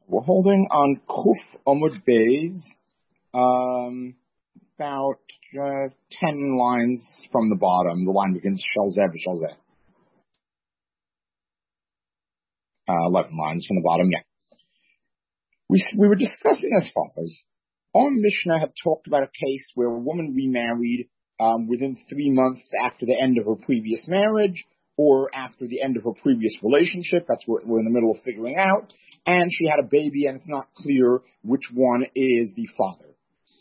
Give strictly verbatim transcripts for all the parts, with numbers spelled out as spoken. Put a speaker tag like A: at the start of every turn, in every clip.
A: We're holding on Kuf Amud Beis, um, about uh, ten lines from the bottom. The line begins Shalzeh v'Shalzeh. Uh, eleven lines from the bottom, yeah. We we were discussing as follows. Our Mishnah had talked about a case where a woman remarried um, within three months after the end of her previous marriage, or after the end of her previous relationship. That's what we're in the middle of figuring out. And she had a baby, and it's not clear which one is the father.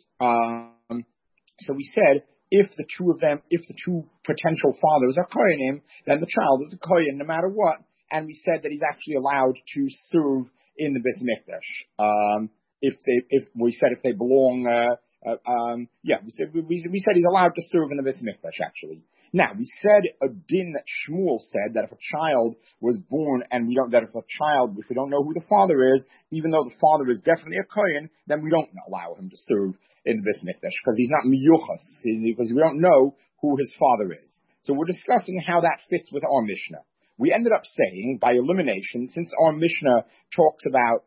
A: Um, so we said, if the two of them, if the two potential fathers are kohenim, then the child is a kohen no matter what. And we said that he's actually allowed to serve in the Beis Mikdash. Um, if they, if we said if they belong, uh, uh, um, yeah, we said we, we said he's allowed to serve in the Beis Mikdash actually. Now, we said a din that Shmuel said that if a child was born and we don't, that if a child, if we don't know who the father is, even though the father is definitely a kohen, then we don't allow him to serve in the Beis Mikdash because he's not miyuchas, because we don't know who his father is. So we're discussing how that fits with our Mishnah. We ended up saying, by elimination, since our Mishnah talks about,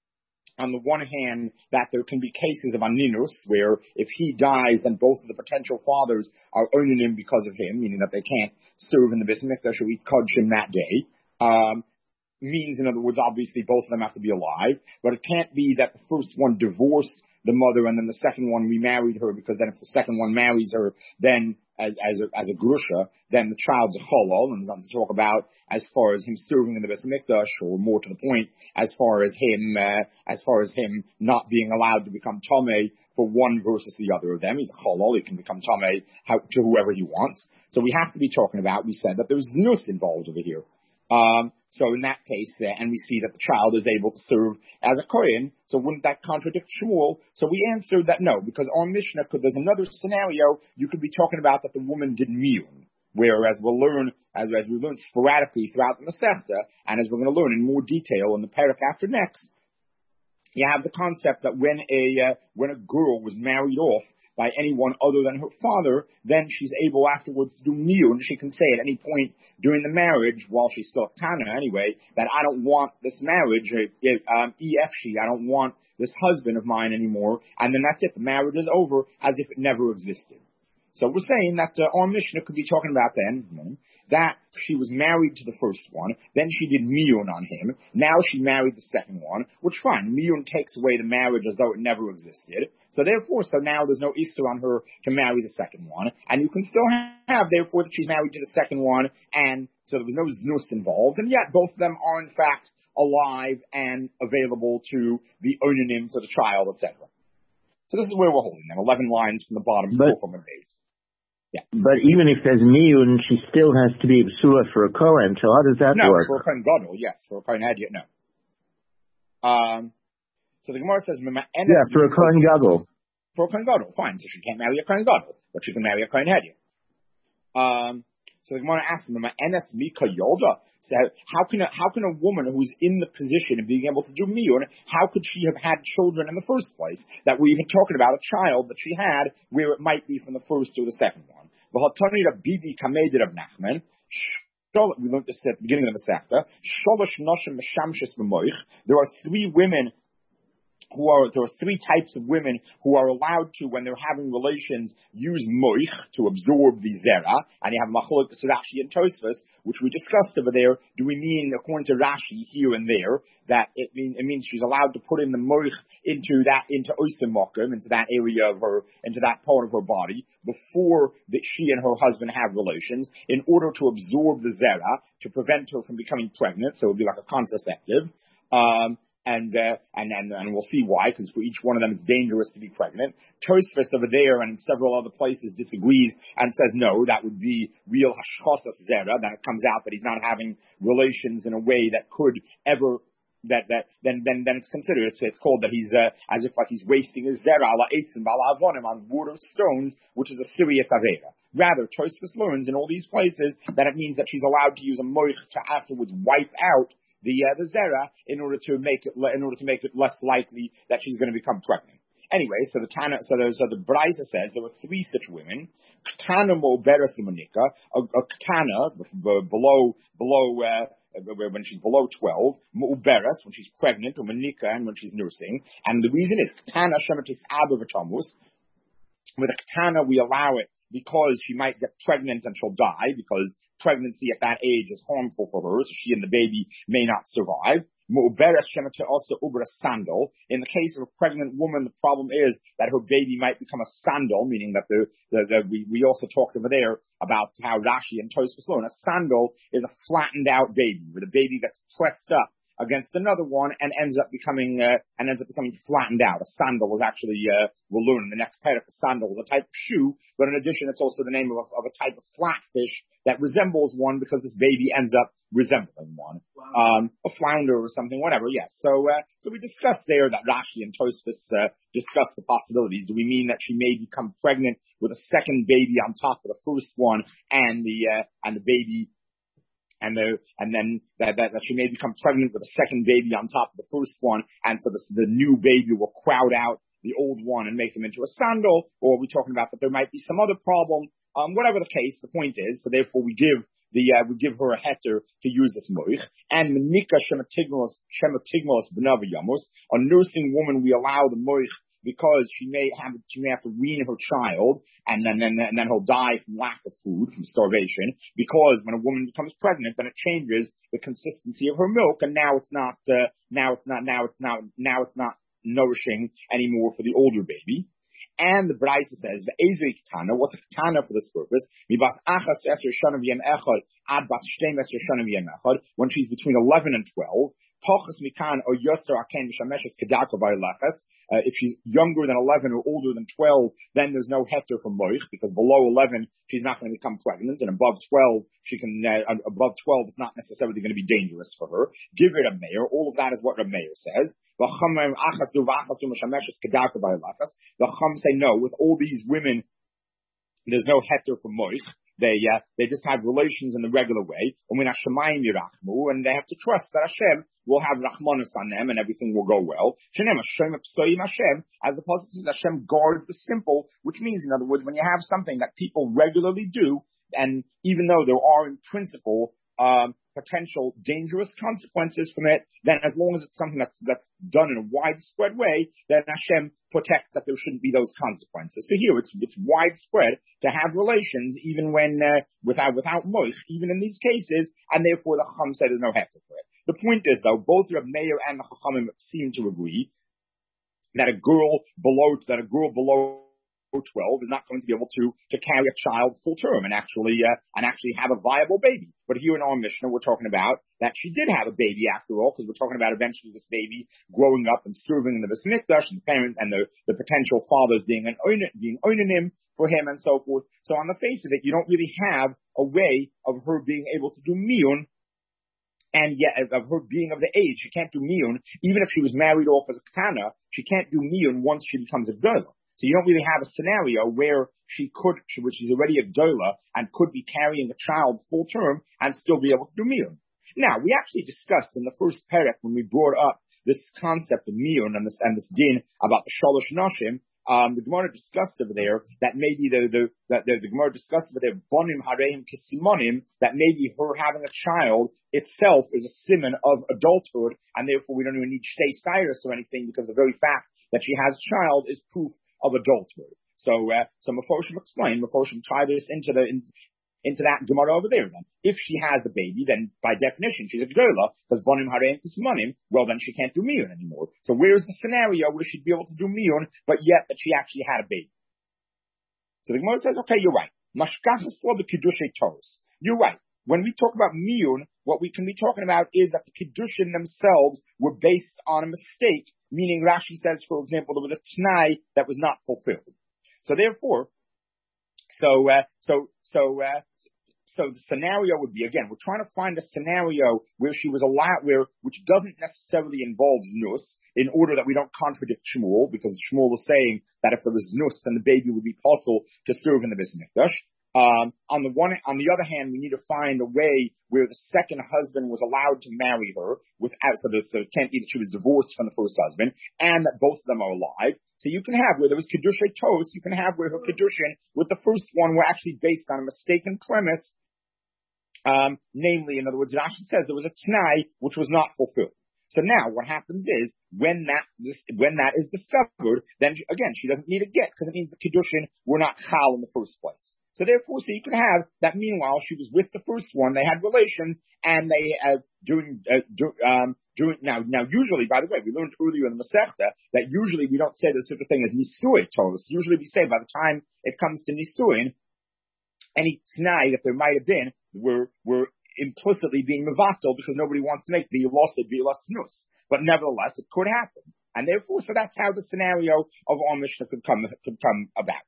A: on the one hand, that there can be cases of aninus, where if he dies, then both of the potential fathers are owning him because of him, meaning that they can't serve in the Beis Mikdash or eat kodshim that day. Um, means, in other words, obviously both of them have to be alive, but it can't be that the first one divorced the mother and then the second one remarried her, because then if the second one marries her, then as, as a, as a grusha, then the child's a cholol, and there's nothing to talk about as far as him serving in the Beis Mikdash, or more to the point, as far as him, uh, as far as him not being allowed to become tamei for one versus the other of them. He's a cholol, he can become tamei to whoever he wants. So we have to be talking about, we said that there's nus involved over here. Um, so in that case, uh, and we see that the child is able to serve as a kohen, so wouldn't that contradict Shmuel? So we answered that no, because on Mishnah, could, there's another scenario, you could be talking about that the woman did miyun, whereas we'll learn, as, as we learn sporadically throughout the Masechta, and as we're going to learn in more detail in the parak after next, you have the concept that when a, uh, when a girl was married off by anyone other than her father, then she's able afterwards to do miyun. She can say at any point during the marriage, while she's still tana anyway, that I don't want this marriage, um, efshi, I don't want this husband of mine anymore, and then that's it. The marriage is over as if it never existed. So we're saying that uh, our Mishnah could be talking about then that she was married to the first one, then she did miyun on him, now she married the second one, which fine, miyun takes away the marriage as though it never existed. So therefore, so now there's no issur on her to marry the second one, and you can still have, therefore, that she's married to the second one, and so there was no znus involved, and yet both of them are in fact alive and available to the onanim, to the child, et cetera. So this is where we're holding them, eleven lines from the bottom
B: but,
A: from a base. Yeah.
B: But even if there's miyun, she still has to be psula for a kohen, so how does that
A: no,
B: work?
A: No, for a kohen gadol, yes. For a kohen hadiyah, no. Um, so the Gemara says,
B: yeah, for a kohen gadol.
A: For a kohen gadol, fine. So she can't marry a kohen gadol, but she can marry a kohen hadiyah. Um, so the Gemara asks, enes mika yolda. So how can a, how can a woman who's in the position of being able to do miyun, how could she have had children in the first place? That we're even talking about a child that she had, where it might be from the first or the second one. We learned this at the beginning of the Masechta. There are three women who are, there are three types of women who are allowed to, when they're having relations, use moich to absorb the zera. And you have machlokes Rashi and Tosfos, which we discussed over there. Do we mean, according to Rashi, here and there, that it, mean, it means she's allowed to put in the moich into that, into oisim mokum, into that area of her, into that part of her body, before that she and her husband have relations, in order to absorb the zera, to prevent her from becoming pregnant, so it would be like a contraceptive. Um, And, uh, and, and, and we'll see why, because for each one of them it's dangerous to be pregnant. Tosfos over there and in several other places disagrees and says no, that would be real hashchosas zera, that it comes out that he's not having relations in a way that could ever, that, that, then, then, then it's considered, it's, it's called that he's, uh, as if like he's wasting his zera, ala eitzim, ala avonim, on wood or stones, which is a serious avera. Rather, Tosfos learns in all these places that it means that she's allowed to use a moich to afterwards wipe out the uh, the zera in order to make it in order to make it less likely that she's going to become pregnant. Anyway, so the Tana, so the so the Braisa says there were three such women. Ktana mo berasimunika, a ktana below below uh, when she's below twelve, mu'uberes, when she's pregnant, or manika, and when she's nursing. And the reason is, Ketana Shematis Abba V'Tamus. With a Ketana, we allow it because she might get pregnant and she'll die, because pregnancy at that age is harmful for her, so she and the baby may not survive. Mu'uberes Shemata also uber a sandal. In the case of a pregnant woman, the problem is that her baby might become a sandal, meaning that the, the, the we, we also talked over there about how Rashi and Tosfos learn a sandal is a flattened out baby, where the baby gets pressed up against another one and ends up becoming uh, and ends up becoming flattened out. A sandal is actually uh, we'll learn in the next paragraph. A sandal is a type of shoe, but in addition, it's also the name of a, of a type of flatfish that resembles one, because this baby ends up resembling one, wow. um, a flounder or something, whatever. Yes. So uh, so we discussed there that Rashi and Tosfos uh, discussed the possibilities. Do we mean that she may become pregnant with a second baby on top of the first one, and the uh, and the baby? And the, and then that, that, that she may become pregnant with a second baby on top of the first one, and so the, the new baby will crowd out the old one and make him into a sandal, or are we talking about that there might be some other problem? Um, whatever the case, the point is, so therefore we give the, uh, we give her a heter to use this moich, and menika shematigmos, shematigmos b'navi yamos, a nursing woman we allow the moich, because she may have she may have to wean her child, and then then and then he'll die from lack of food, from starvation. Because when a woman becomes pregnant, then it changes the consistency of her milk, and now it's not uh, now it's not now it's not now it's not nourishing anymore for the older baby. And the Braisa says, "Ve'ezri ketana." What's a ketana for this purpose? Mibas achas esher shana v'yem echad ad bas shtem esher shana v'yem echad. When she's between eleven and twelve. Pochas mikan or yoser aken mishameshes kedaka v'ilachas. If she's younger than eleven or older than twelve, then there's no heter for moich, because below eleven she's not going to become pregnant, and above twelve she can. Uh, above twelve it's not necessarily going to be dangerous for her. Give it a mayor. All of that is what the mayor says. The Chum say no. With all these women, there's no heter for moich. They uh, they just have relations in the regular way, and they have to trust that Hashem will have rachmanus on them and everything will go well. As the Pasuk says, Hashem guards the simple, which means, in other words, when you have something that people regularly do, and even though there are in principle um, potential dangerous consequences from it, then as long as it's something that's that's done in a widespread way, then Hashem protects that there shouldn't be those consequences. So here it's it's widespread to have relations even when uh, without without moich, even in these cases, and therefore the Chacham said there's no hefker for it. The point is, though, both Reb Meir and the Chachamim seem to agree that a girl below that a girl below twelve is not going to be able to to carry a child full term and actually uh, and actually have a viable baby. But here in our Mishnah, we're talking about that she did have a baby after all, because we're talking about eventually this baby growing up and serving in the Beis Mikdash, and the parent and the, the potential fathers being an being oinanim for him and so forth. So on the face of it, you don't really have a way of her being able to do miyun. And yet, of her being of the age, she can't do miyun. Even if she was married off as a katana, she can't do miyun once she becomes a gdola. So you don't really have a scenario where she could, which is already a gdola, and could be carrying a child full term and still be able to do miyun. Now, we actually discussed in the first perek when we brought up this concept of miyun and this and this din about the shalosh nashim. Um, the Gemara discussed over there that maybe the the that the, the Gemara discussed over there bonim hareim kisimonim, that maybe her having a child itself is a simon of adulthood, and therefore we don't even need shtei cyrus or anything, because the very fact that she has a child is proof of adulthood. So uh, so Mefoshim explained, Mefoshim tie this into the in, into that Gemara over there. Then, if she has the baby, then by definition she's a gedola, because bonim hareim kisimonim. Well, then she can't do miyun anymore. So where's the scenario where she'd be able to do miyun, but yet that she actually had a baby? So the Gemara says, okay, you're right. Mashkachas lo b'kiddushay Torus. You're right. When we talk about miyun, what we can be talking about is that the kiddushin themselves were based on a mistake. Meaning, Rashi says, for example, there was a t'nai that was not fulfilled. So therefore, so uh, so so uh, so the scenario would be, again, we're trying to find a scenario where she was allowed, where which doesn't necessarily involve znus, in order that we don't contradict Shmuel, because Shmuel was saying that if there was znus, then the baby would be possible to serve in the Beis Mikdash. Um, on the one, on the other hand, we need to find a way where the second husband was allowed to marry her without, so that, so it can't be that she was divorced from the first husband, and that both of them are alive. So you can have where there was Kiddushay Tos, you can have where her Kiddushin with the first one were actually based on a mistaken premise, Um, namely, in other words, Rashi says there was a t'nai which was not fulfilled. So now what happens is when that when that is discovered, then she, again she doesn't need a get because it means the kiddushin were not chal in the first place. So therefore, so you can have that. Meanwhile, she was with the first one; they had relations, and they uh, during uh, do, um, during now now usually, by the way, we learned earlier in the Masechta that usually we don't say there's such a thing as nisui tolos. Usually we say by the time it comes to nisuin, any t'nai that there might have been were were implicitly being mevatel because nobody wants to make the illicit be snus. But nevertheless, it could happen, and therefore, so that's how the scenario of our Mishnah could come could come about.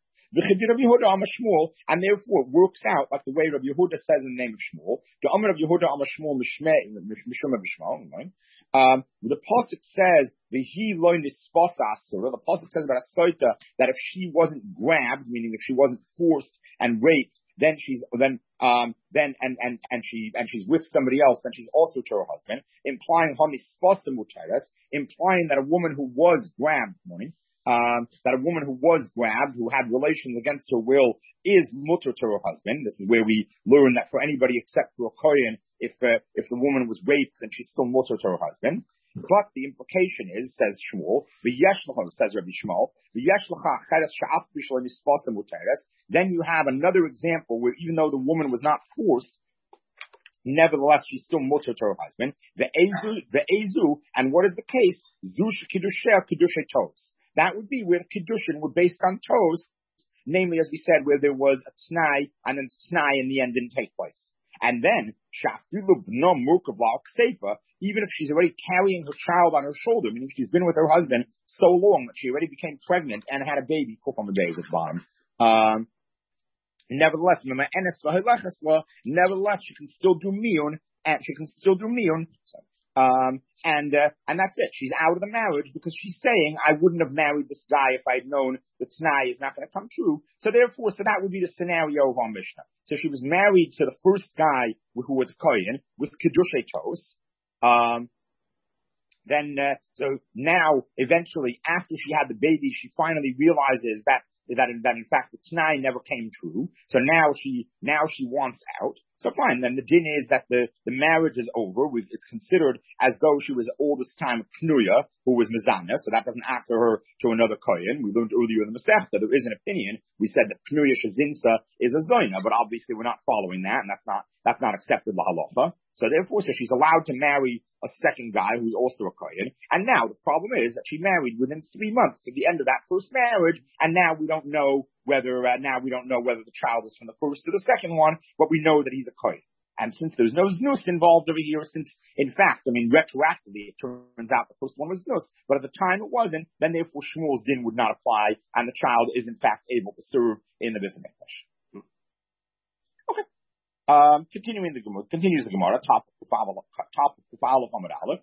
A: And therefore it works out like the way Rabbi Yehuda says in the name of Shmuel. The Amar of Yehuda Amar Shmuel Mishum of Shmuel. Um, the pasuk says the he loy nispas asura. The pasuk says about a soita that if she wasn't grabbed, meaning if she wasn't forced and raped, then she's then um then and and and she and she's with somebody else, then she's also to her husband, implying honispas muteres, implying that a woman who was grabbed, morning. Um, that a woman who was grabbed, who had relations against her will, is mutter to her husband. This is where we learn that for anybody except for a kohen, if uh, if the woman was raped, then she's still mutter to her husband. But the implication is, says Shmuel, v'yeshlacha, says Rabbi Shmuel, v'yeshlacha cheres she'af b'shlo nispas muteres. Then you have another example where even though the woman was not forced, nevertheless she's still mutter to her husband. The ezu, the ezu, and what is the case? Zush kiddushay kiddushay tos. That would be where the kiddushin were based on toes, namely, as we said, where there was a t'nai, and then t'nai in the end didn't take place. And then, shafilu b'no murkav sefer, even if she's already carrying her child on her shoulder, meaning she's been with her husband so long that she already became pregnant and had a baby, kuf on the base at the bottom. Um, nevertheless, nevertheless, she can still do miyun, and she can still do miyun. So, Um, and, uh, and that's it. She's out of the marriage because she's saying, I wouldn't have married this guy if I'd known the t'nai is not going to come true. So therefore, so that would be the scenario of our Mishnah. So she was married to the first guy who was a kohen with kiddushay tos. Um, then, uh, so now, eventually, after she had the baby, she finally realizes that that in, that in fact the t'nai never came true. So now she now she wants out. So fine, then the din is that the, the marriage is over. We, it's considered as though she was all this time Pnuya, who was Mizana, so that doesn't answer her to another kohen. We learned earlier in the Masechta, there is an opinion. We said that Pnuya Shazinsa is a Zoina, but obviously we're not following that, and that's not that's not accepted la halacha. So therefore, so she's allowed to marry a second guy who's also a kohen. And now the problem is that she married within three months of the end of that first marriage, and now we don't know whether uh, now we don't know whether the child is from the first or the second one, but we know that he's a kohen. And since there's no znus involved over here, since in fact, I mean retroactively, it turns out the first one was znus, but at the time it wasn't, then therefore Shmuel's din would not apply, and the child is in fact able to serve in the Beis Hamikdash. Okay. Um, continuing the Gemara, continues the Gemara, top of top of Kufal of Hamad Aleph.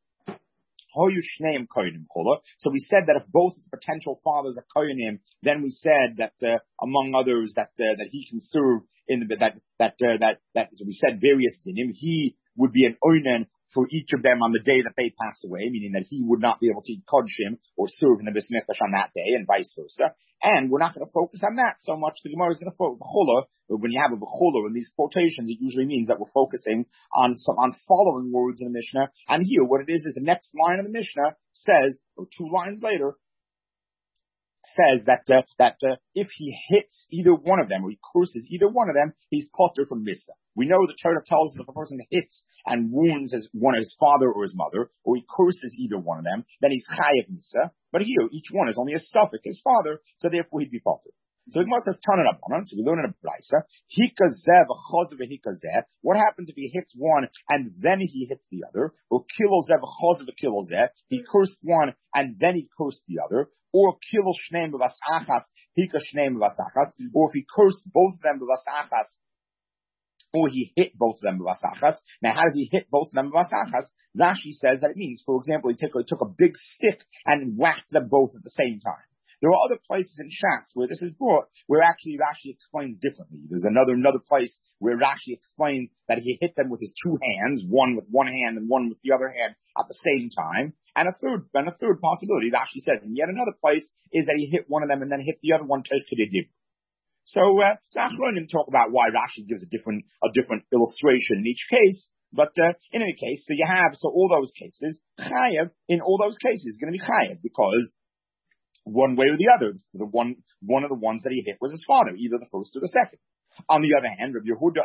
A: So we said that if both potential fathers are kohenim, then we said that uh, among others that uh, that he can serve in the that that uh, that that so we said various dinim. He would be an oinen for each of them on the day that they pass away, meaning that he would not be able to eat kodshim or serve in the Beis Hamikdash on that day, and vice versa. And we're not going to focus on that so much. The Gemara is going to focus on when you have a b'chola in these quotations, it usually means that we're focusing on some on following words in the Mishnah. And here, what it is is the next line of the Mishnah says, or two lines later, says that uh, that uh, if he hits either one of them or he curses either one of them, he's potter from Misa. We know the Torah tells us if a person hits and wounds his, one of his father or his mother, or he curses either one of them, then he's chayav Misa. But here, each one is only a suffix, his father, so therefore he'd be potter. So it must have turned up on. So we learn in a brisa. Hikazeh v'chazeh v'hikazeh. What happens if he hits one and then he hits the other? Or kilozeh v'chazeh v'kilozeh. He cursed one and then he cursed the other. Or kilo shneim v'vasachas. Hika shneim v'vasachas. Or if he cursed both of them v'vasachas, or he hit both of them v'vasachas. Now, how does he hit both of them v'vasachas? Rashi says that it means, for example, he took, he took a big stick and whacked them both at the same time. There are other places in Shas where this is brought, where actually Rashi explains differently. There's another another place where Rashi explains that he hit them with his two hands, one with one hand and one with the other hand at the same time. And a third, and a third possibility, Rashi says, and yet another place is that he hit one of them and then hit the other one. So, uh, so Achronim talk about why Rashi gives a different, a different illustration in each case. But, uh, in any case, so you have, so all those cases, Chayev, in all those cases, is going to be Chayev, because one way or the other, the one, one of the ones that he hit was his father, either the first or the second. On the other hand, Rabbi Yehuda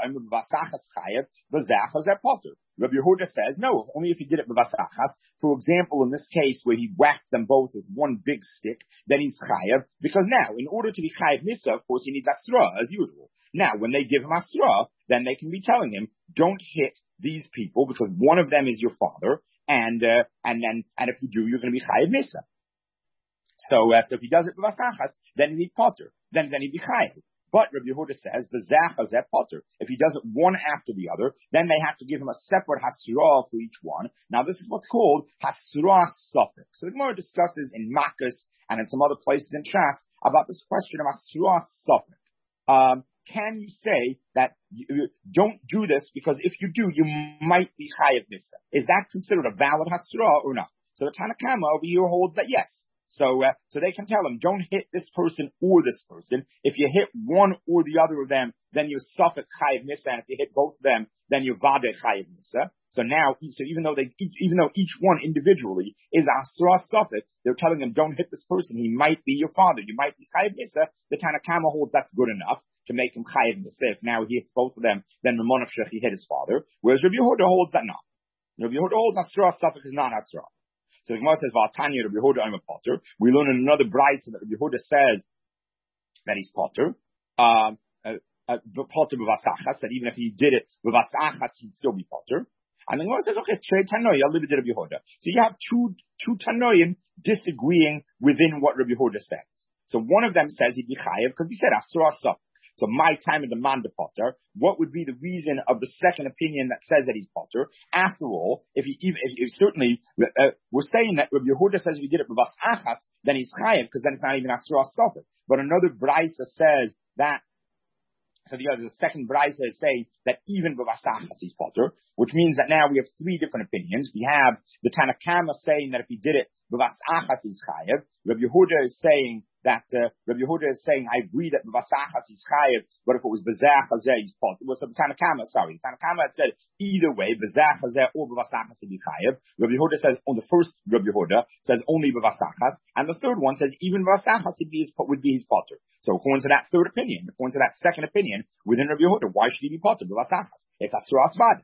A: Rabbi Yehuda says, no, only if he did it b'vasachas. For example, in this case where he whacked them both with one big stick, then he's chayav, because now, in order to be chayav misa, of course, he needs asra, as usual. Now, when they give him asra, then they can be telling him, don't hit these people, because one of them is your father, and, uh, and then, and if you do, you're going to be chayav misa. So, uh, so if he does it b'vasachas, then he'd potter, then, then he'd be chayav. But Rabbi Yehuda says, "B'zachazeh potter." If he does it one after the other, then they have to give him a separate hasra for each one. Now, this is what's called hasra suffix. So the Gemara discusses in Makkas and in some other places in Shas about this question of hasra suffix. Um, can you say that you don't do this because if you do, you might be chayav misa? Is that considered a valid hasra or not? So the Tanna Kama over here holds that yes. So, uh, so they can tell him, don't hit this person or this person. If you hit one or the other of them, then you're suffik chayiv misa, and if you hit both of them, then you're vade chayiv misa. So now, so even though they, even though each one individually is asra suffik, they're telling him, don't hit this person. He might be your father. You might be chayiv misa. The Tanna Kama holds that's good enough to make him chayiv misa. If now he hits both of them, then the monafshech he hit his father. Whereas Rabbi Yehuda holds that not. Rabbi Yehuda holds asra suffik is not asra. So the Gemara says, "V'atanya Rabbi Yehuda I'm a potter." We learn in another brayso that Rabbi Yehuda says that he's potter. Um, uh, uh, potter b'vasachas, that even if he did it b'vasachas, he'd still be potter. And the Gemara says, "Okay, trei tanoy, I'll leave it to Rabbi Yehuda." So you have two two tanoim disagreeing within what Rabbi Yehuda says. So one of them says he'd be chayev because he said asura saf. So my time in the man de potter, what would be the reason of the second opinion that says that he's potter? After all, if he even, if, if certainly, uh, we're saying that Rabbi Yehuda says if he did it b'vas achas, then he's chayev, because then it's not even asura sofet. But another brayso says that, so the other, the second brayso is saying that even b'vas achas he's potter, which means that now we have three different opinions. We have the Tanna Kama saying that if he did it b'vas achas he's chayev. Rabbi Yehuda is saying that uh, Rabbi Yehuda is saying, I agree that b'vasachas he's chayev, but if it was b'zachazeh he's pot. It was the Tanna Kama, sorry. Tanna Kama had said either way, b'zachazeh or b'vasachas he'd be chayev. Rabbi Yehuda says, on the first Rabbi Yehuda says only b'vasachas, and the third one says even b'vasachas would be his, would be his potter. So according to that third opinion, according to that second opinion within Rabbi Yehuda, why should he be potter b'vasachas? It's asura asvad.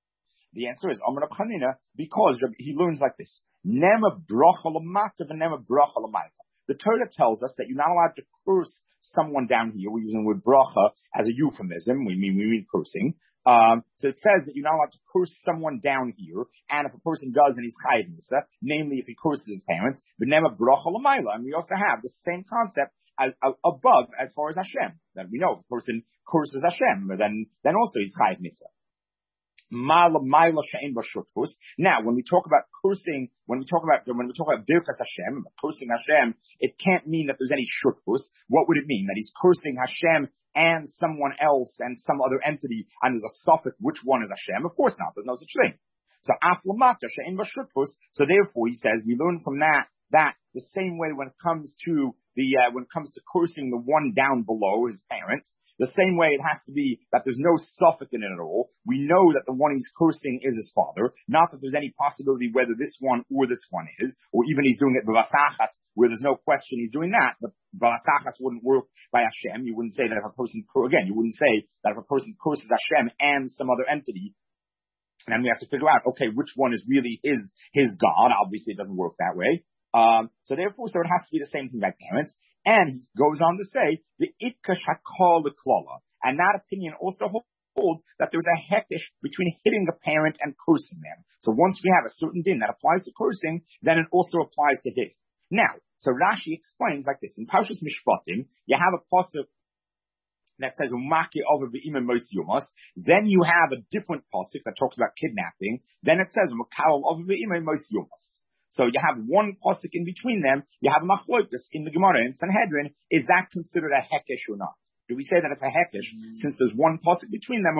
A: The answer is Amar Chanina, because he learns like this: Nema bracha l'mata v'nema bracha l'maycha. The Torah tells us that you're not allowed to curse someone down here. We're using the word bracha as a euphemism. We mean, we mean cursing. Um, so it says that you're not allowed to curse someone down here. And if a person does, then he's chayiv misa, namely if he curses his parents. V'nema bracha l'mayla. And we also have the same concept as, as, above as far as Hashem. That we know if a person curses Hashem, then, then also he's chayiv misa. Now, when we talk about cursing, when we talk about when we talk about birkas Hashem, cursing Hashem, it can't mean that there's any shutfus. What would it mean? That he's cursing Hashem and someone else and some other entity, and there's a suffix which one is Hashem? Of course not. There's no such thing. So aflamata she'en b'shutfus. So therefore, he says we learn from that that the same way when it comes to the uh, when it comes to cursing the one down below his parents. The same way it has to be that there's no suffix in it at all. We know that the one he's cursing is his father. Not that there's any possibility whether this one or this one is, or even he's doing it b'vasachas, where there's no question he's doing that. But b'vasachas wouldn't work by Hashem. You wouldn't say that if a person, again, you wouldn't say that if a person curses Hashem and some other entity, and we have to figure out, okay, which one is really his, his God. Obviously it doesn't work that way. Um, so therefore, so it has to be the same thing by parents. And he goes on to say, the itkash hakol l'klala. And that opinion also holds that there's a hekesh between hitting a parent and cursing them. So once we have a certain din that applies to cursing, then it also applies to hitting. Now, so Rashi explains like this. In Parshas Mishpatim, you have a pasuk that says, Umaki over v'imim mos yomos. Then you have a different pasuk that talks about kidnapping. Then it says, Umakaol over v'imim mos yomos. So you have one pasuk in between them. You have machlokas in the Gemara in Sanhedrin. Is that considered a hekesh or not? Do we say that it's a hekesh mm-hmm. since there's one pasuk between them or not?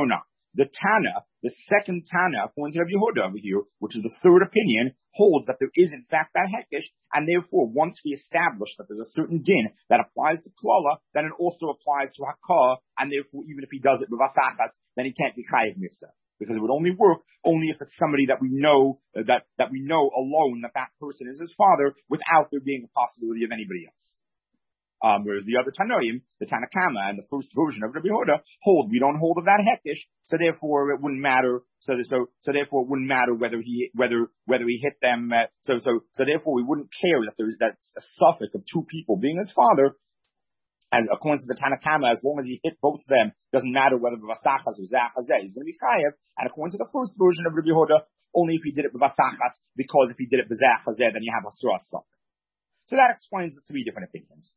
A: the Tana, the second Tana, according to Rabbi Yehuda over here, which is the third opinion, holds that there is in fact that hekesh, and therefore once we establish that there's a certain din that applies to klala, then it also applies to hakah, and therefore even if he does it with vasachas, then he can't be chayiv mitzvah. Because it would only work only if it's somebody that we know, uh, that, that we know alone that that person is his father without there being a possibility of anybody else. Um, whereas the other Tanoim, the Tanakama and the first version of Rabbi Yehuda hold, we don't hold of that hekesh, so therefore it wouldn't matter, so, so, so therefore it wouldn't matter whether he, whether, whether he hit them, uh, so, so, so therefore we wouldn't care that there's, that's a suffix of two people being his father, as according to the Tanakama, as long as he hit both of them, doesn't matter whether Vasachas or Zachazeh, he's going to be chayev. And according to the first version of Rabbi Yehuda, only if he did it with Vasachas, because if he did it with Zachazeh, then you have a surah suffix. So that explains the three different opinions.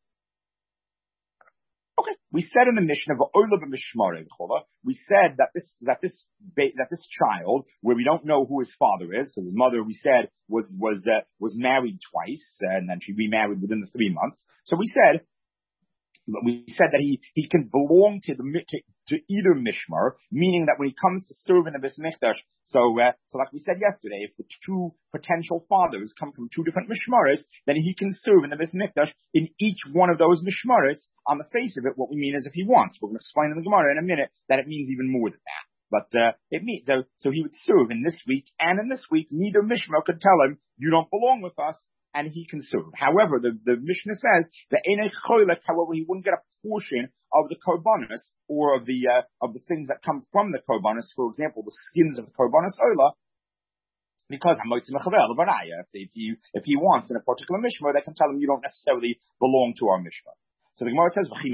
A: Okay, we said in the Mishnah of Oila b'Mishmarei v'chola, we said that this that this that this child, where we don't know who his father is, because his mother, we said, was was uh, was married twice, and then she remarried within the three months. So we said. We said that he, he can belong to the to, to either mishmar, meaning that when he comes to serve in the Beis Mikdash, so uh, so like we said yesterday, if the two potential fathers come from two different mishmaras, then he can serve in the Beis Mikdash in each one of those mishmaras. On the face of it, what we mean is if he wants. We're going to explain in the Gemara in a minute that it means even more than that. But uh, it means so, so he would serve in this week and in this week. Neither mishmar could tell him you don't belong with us. And he can serve. However, the, the Mishnah says that in a choylek, however, he wouldn't get a portion of the korbanos or of the uh, of the things that come from the korbanos. For example, the skins of the korbanos oila, because if he if he wants in a particular mishmar, they can tell him you don't necessarily belong to our mishmar. So the Gemara says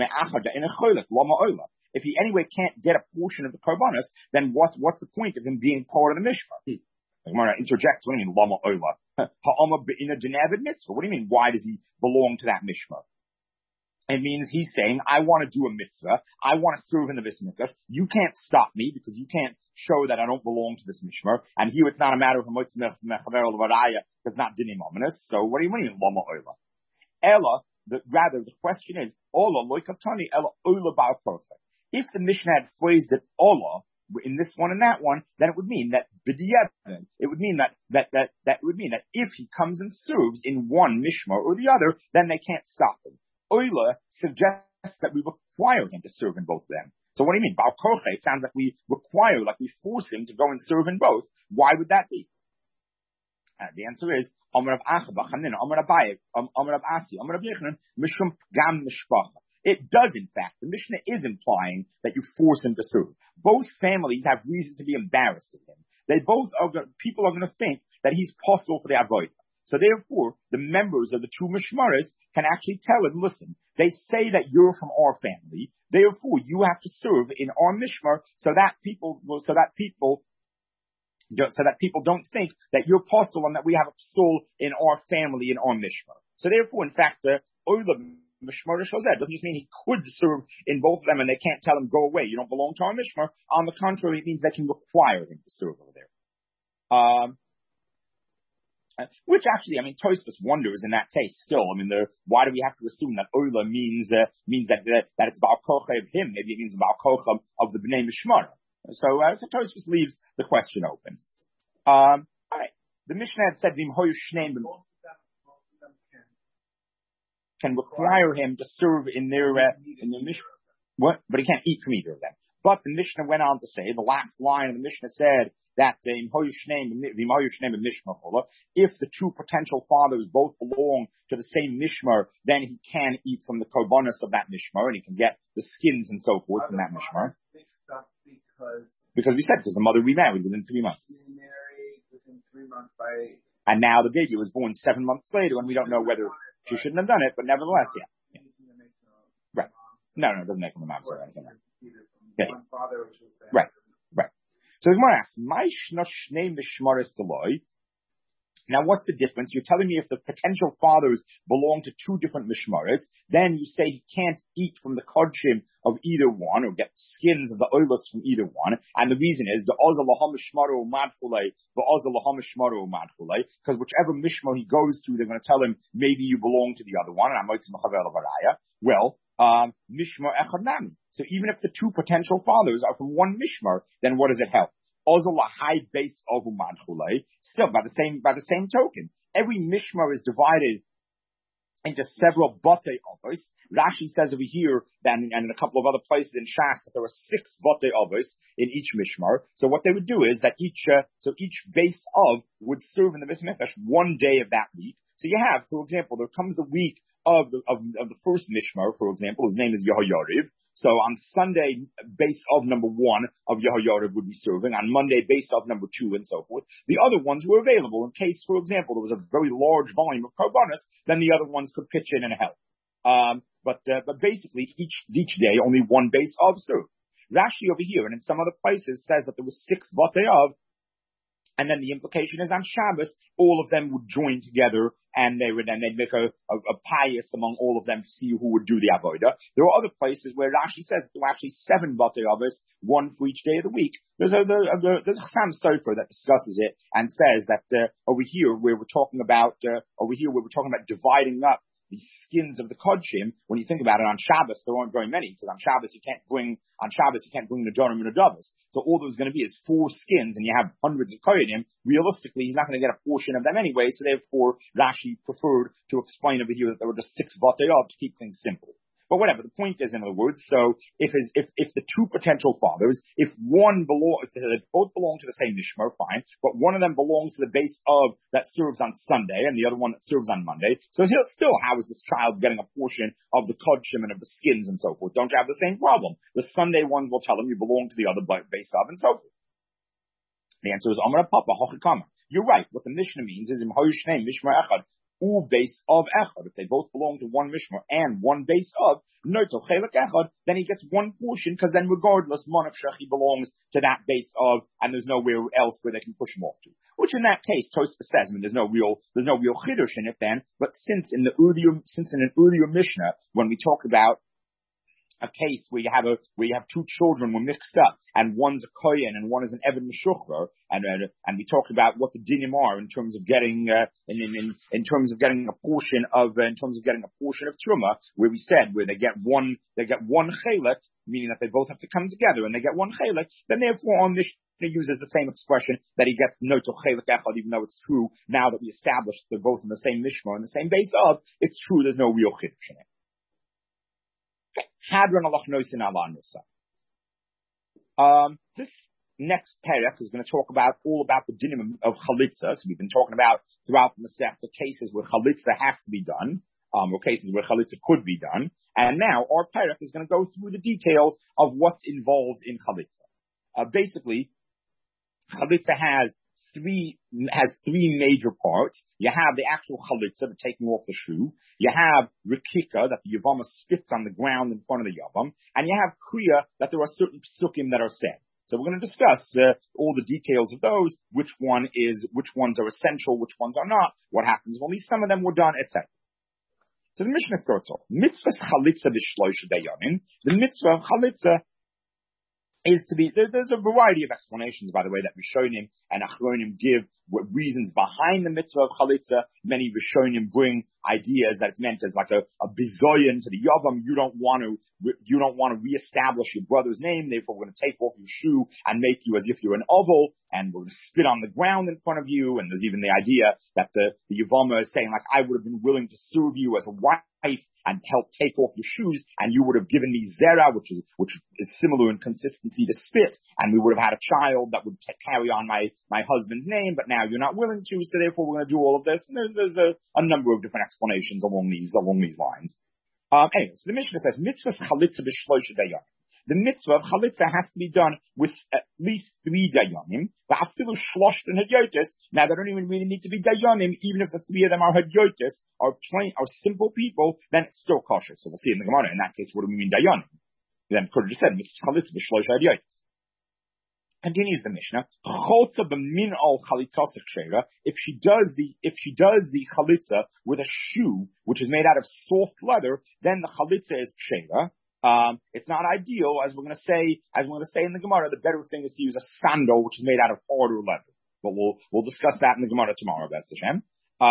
A: if he anyway can't get a portion of the korbanos, then what's what's the point of him being part of the mishmar? Hmm. The Gemara interjects. What do you mean lama oila? What do you mean, why does he belong to that mishmar? It means he's saying, I want to do a mitzvah, I want to serve in the Beis Mikdash, you can't stop me because you can't show that I don't belong to this mishmar, and here it's not a matter of motzimech mechaver levaraya, it's not dinim ominous, so what do you mean, lama oila? Ella, the, rather, the question is, ola loikatani, ella oila ba'al perfect. If the Mishnah had phrased it ola, in this one and that one, then it would mean that b'diavad, it would mean that, that, that, that would mean that if he comes and serves in one mishmar or the other, then they can't stop him. Oila suggests that we require him to serve in both of them. So what do you mean? Ba'al koche, it sounds like we require, like we force him to go and serve in both. Why would that be? And the answer is, Amar Rav Acha, B'chanin, Amar Rav Abaye, Amar Rav Asi, Amar Rav Yechanan, Mishum Gam Mishpacha. It does, in fact. The Mishnah is implying that you force him to serve. Both families have reason to be embarrassed of him. They both are going, people are going to think that he's possible for the avodah. So therefore, the members of the two mishmaras can actually tell him, listen, they say that you're from our family. Therefore, you have to serve in our mishmar so that people, so that people, so that people don't think that you're possible and that we have a soul in our family, in our mishmar. So therefore, in fact, the oila Mishmar Shozeh doesn't just mean he could serve in both of them and they can't tell him, go away, you don't belong to our Mishmar. On the contrary, it means they can require him to serve over there. Um, which actually, I mean, Tosfos wonders in that case still. I mean, the, why do we have to assume that Oila means, uh, means that, uh, that it's Ba'al Kocha of him? Maybe it means Ba'al Kocha of the B'nai Mishmar. So, uh, so Tosfos leaves the question open. Um, alright. The Mishnah had said, Vim Hoyu Shneim can require him to serve in their, uh, in their Mishnah. What? But he can't eat from either of them. But the Mishnah went on to say, the last line of the Mishnah said that if the two potential fathers both belong to the same mishmar, then he can eat from the korbanos of that mishmar, and he can get the skins and so forth from that mishmar. Because, because we said, because the mother remarried within three months.
C: Remarried within three months by...
A: And now the baby was born seven months later, and we don't know whether she shouldn't have done it, but nevertheless, yeah. yeah. Right. No, no, it doesn't make him a mamzer or anything. Yeah. Right, right. So the Gemara asks, now what's the difference? You're telling me if the potential fathers belong to two different mishmaras, then you say he can't eat from the kodshim of either one or get skins of the oilus from either one. And the reason is the ozal laham mishmaru madchulei, the ozal laham mishmaru madchulei, because whichever mishmar he goes through, they're going to tell him maybe you belong to the other one. And I'm well, Um, mishmar echad nami. So even if the two potential fathers are from one mishmar, then what does it help? Also, lahai base of umadchulei. Still, by the same by the same token, every mishmar is divided into several bate avos. Rashi says over here, then, and in a couple of other places in Shas, that there were six bate avos in each mishmar. So what they would do is that each, uh, so each base of would serve in the Beis Mikdash one day of that week. So you have, for example, there comes the week of the, of, of the first mishmar, for example, whose name is Yehoyariv. So on Sunday, base of number one of Yehoyariv would be serving. On Monday, base of number two, and so forth. The other ones were available in case, for example, there was a very large volume of karbanos, then the other ones could pitch in and help. Um, but uh, but basically, each each day, only one base of served. Rashi over here, and in some other places, says that there was six bate of, and then the implication is on Shabbos, all of them would join together, and they would then they'd make a, a, a pious among all of them to see who would do the avodah. There are other places where Rashi says there were actually seven bate avos, one for each day of the week. There's a, a, there's a Chassam Sofer that discusses it and says that uh, over here where we're talking about uh, over here where we're talking about dividing up the skins of the kodshim, when you think about it, on Shabbos there aren't very many, because on Shabbos you can't bring on Shabbos you can't bring the Nedarim and Nedavos. So all there's going to be is four skins, and you have hundreds of kohanim. Realistically, he's not going to get a portion of them anyway. So therefore, Rashi preferred to explain over here that there were just six batei of to keep things simple. But whatever, the point is, in other words, so if his, if if the two potential fathers, if one belongs, if they both belong to the same mishmar, fine, but one of them belongs to the base of that serves on Sunday, and the other one that serves on Monday, so he'll still, how is this child getting a portion of the kodshim and of the skins and so forth? Don't you have the same problem? The Sunday ones will tell him you belong to the other base of, and so forth. The answer is Amar Papa Hochikama. You're right. What the Mishnah means is in Hoyshneim Mishmar Echad. U base of Echad. If they both belong to one Mishmar and one base of Noto Chelek Echad, then he gets one portion, because then regardless, Monaf Shechi belongs to that base of, and there's nowhere else where they can push him off to. Which in that case, Tosfos says, I mean, there's no real, there's no real chiddush in it then, but since in the earlier, since in an earlier Mishnah, when we talk about a case where you have a where you have two children were mixed up, and one's a kohen and one is an Eved Meshuchrer, and uh, and we talked about what the dinim are in terms of getting uh, in, in in terms of getting a portion of uh, in terms of getting a portion of truma, where we said where they get one they get one chelek, meaning that they both have to come together and they get one chelek. Then therefore on this he uses the same expression that he gets no to chelek echad, even though it's true now that we established they're both in the same mishmar and the same base of. It's true there's no real chiddush in it. Um, this next parak is going to talk about all about the dinim of chalitza. So we've been talking about throughout the Masech the cases where chalitza has to be done, um, or cases where chalitza could be done. And now our parak is going to go through the details of what's involved in chalitza. Uh, basically, chalitza has three has three major parts. You have the actual chalitza, the taking off the shoe. You have rikika, that the yavama spits on the ground in front of the yavam, and you have kriya, that there are certain psukim that are said. So we're going to discuss uh, all the details of those. Which one is, which ones are essential, which ones are not. What happens when at least some of them were done, et cetera. So the Mishnah starts off. Mitzvah chalitza b'shloisha dayanim. The mitzvah of chalitza is to be, there, there's a variety of explanations, by the way, that Rishonim and Achronim give reasons behind the mitzvah of chalitza. Many Rishonim bring ideas that it's meant as like a, a bizoyan to the yavam. You don't want to, you don't want to reestablish your brother's name, therefore we're going to take off your shoe and make you as if you're an oval, and we're going to spit on the ground in front of you. And there's even the idea that the, the yavama is saying, like, I would have been willing to serve you as a wife and help take off your shoes, and you would have given me zera, which is which is similar in consistency to spit, and we would have had a child that would t- carry on my my husband's name, but now you're not willing to, so therefore we're going to do all of this. And there's, there's a, a number of different explanations along these along these lines. Um, anyway, so the Mishnah says mitzvah chalitza b'shloisha dayanim. The mitzvah of chalitza has to be done with at least three dayanim. Va'afilu shlosh and hadyotis. Now they don't even really need to be dayanim, even if the three of them are hadyotis, are plain, are simple people. Then it's still kosher. So we'll see in the Gemara. In that case, what do we mean dayanim? Then could have just said mitzvah chalitza b'shloisha hadyotis. Continues the Mishnah. Chotza b'min al chalitza sekshera. If she does the if she does the chalitza with a shoe which is made out of soft leather, then the chalitza is kshera. Um, it's not ideal, as we're going to say, as we're going to say in the Gemara. The better thing is to use a sandal, which is made out of harder leather. But we'll we'll discuss that in the Gemara tomorrow, B'ez Hashem. Um,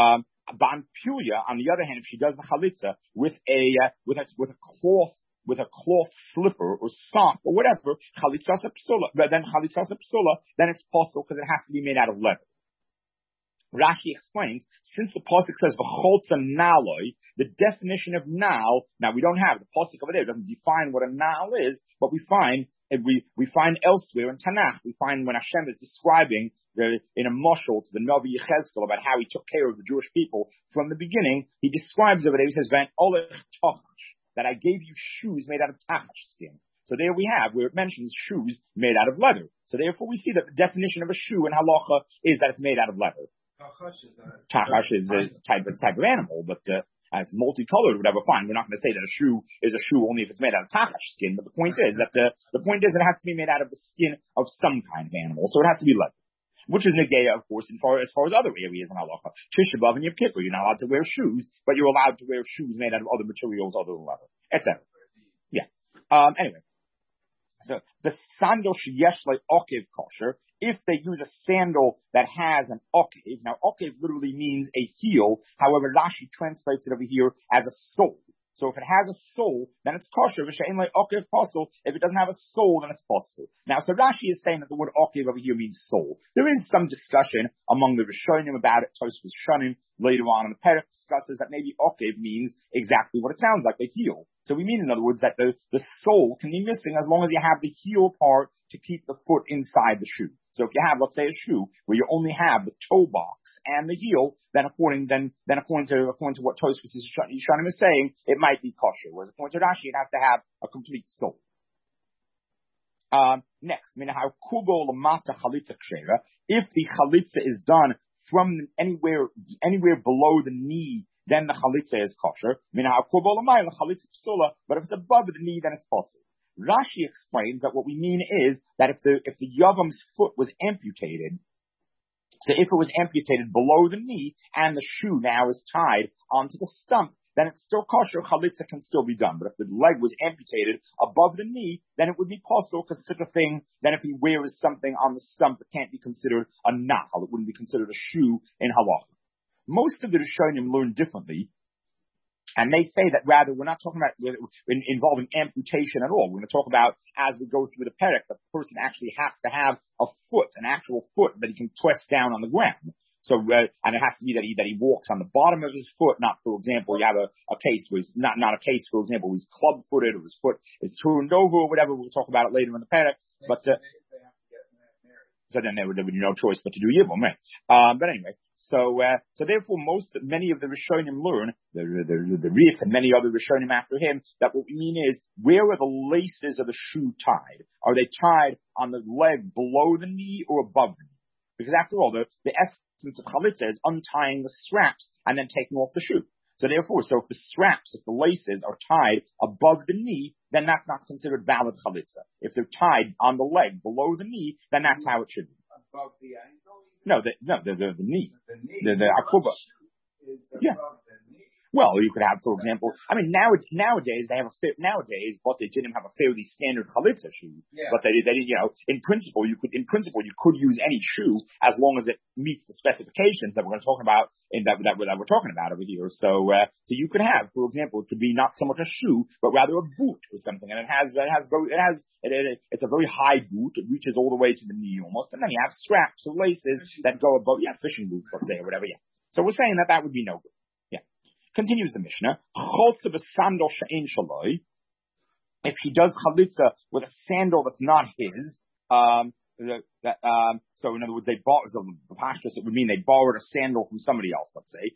A: Banpulia, on the other hand, if she does the chalitza with a uh, with a with a cloth with a cloth slipper or sock or whatever, chalitzas psula, then chalitzas psula, then it's possible because it has to be made out of leather. Rashi explained, since the pasuk says v'cholza naloi, the definition of nal, now we don't have the pasuk over there, it doesn't define what a nal is, but we find we we find elsewhere in Tanakh, we find when Hashem is describing the, in a mashal to the Navi Yechezkel about how he took care of the Jewish people from the beginning, he describes over there, he says, Van olech tachash, that I gave you shoes made out of tachash skin. So there we have, where it mentions shoes made out of leather. So therefore we see that the definition of a shoe in halacha is that it's made out of leather. Tachash is a type, a type of animal, but uh, it's multicolored, whatever. Fine, we're not going to say that a shoe is a shoe only if it's made out of tachash skin. But the point is that the the point is it has to be made out of the skin of some kind of animal, so it has to be leather, which is negeya, of course, in far, as far as other areas in halacha. Tisha B'av and Yom Kippur, you're not allowed to wear shoes, but you're allowed to wear shoes made out of other materials other than leather, et cetera. Yeah. Um. Anyway, so the sandal sheyesh like okev kosher. If they use a sandal that has an okev, now okev literally means a heel, however Rashi translates it over here as a sole. So if it has a sole, then it's kosher. V'she'en like okev possible. If it doesn't have a sole, then it's possible. Now, so Rashi is saying that the word okev over here means sole. There is some discussion among the Rishonim about it. Tosfos Shonim later on in the Perek discusses that maybe okev means exactly what it sounds like, the heel. So we mean, in other words, that the, the sole can be missing as long as you have the heel part to keep the foot inside the shoe. So if you have, let's say, a shoe where you only have the toe box and the heel, then according then then according to according to what Tosfos Yishanim is saying, it might be kosher. Whereas according to Rashi, it has to have a complete sole. Um, next, if the chalitza is done from anywhere anywhere below the knee, then the chalitza is kosher. But if it's above the knee, then it's possible. Rashi explains that what we mean is that if the if the yavam's foot was amputated, so if it was amputated below the knee and the shoe now is tied onto the stump, then it's still kosher. Chalitza can still be done. But if the leg was amputated above the knee, then it would be possible because such a thing. Then if he wears something on the stump, it can't be considered a nahal. It wouldn't be considered a shoe in halacha. Most of the Rishonim learn differently. And they say that rather, we're not talking about in, involving amputation at all. We're going to talk about, as we go through the perek, the person actually has to have a foot, an actual foot that he can twist down on the ground. So, uh, and it has to be that he, that he walks on the bottom of his foot, not, for example, you have a, a case where he's not, not a case, for example, where he's club-footed or his foot is turned over or whatever. We'll talk about it later in the perek. But, uh, so then there would, there would be no choice but to do yibum, right? Um, but anyway, so, uh, so therefore most, many of the Rishonim learn, the, the, the, the Rif and many other Rishonim after him, that what we mean is, where are the laces of the shoe tied? Are they tied on the leg below the knee or above the knee? Because after all, the, the essence of chalitza is untying the straps and then taking off the shoe. So therefore, so if the straps, if the laces are tied above the knee, then that's not considered valid chalitza. If they're tied on the leg below the knee, then that's how it should be.
C: Above the ankle?
A: No, the, no, the, the, the knee.
C: The knee.
A: The, the akuba. Yeah. Well, you could have, for example, I mean, now, nowadays they have a nowadays, but they didn't have a fairly standard chalitza shoe. Yeah. But they, they, you know, in principle, you could, in principle, you could use any shoe as long as it meets the specifications that we're going to talk about in that that, that we're talking about over here. So, uh, so you could have, for example, it could be not so much a shoe, but rather a boot or something, and it has, it has, it has, it, it, it's a very high boot. It reaches all the way to the knee almost, and then you have straps or laces that go above, yeah, fishing boots, let's say, or whatever. Yeah. So we're saying that that would be no good. Continues the Mishnah, if he does chalitza with a sandal that's not his, um, that, um, so in other words, they bought, so the pashtus, it would mean they borrowed a sandal from somebody else, let's say,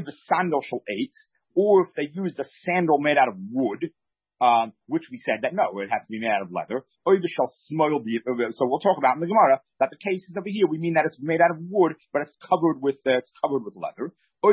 A: or if they used a sandal made out of wood, um, which we said that no, it has to be made out of leather, so we'll talk about in the Gemara that the cases over here, we mean that it's made out of wood, but it's covered with, uh, it's covered with leather.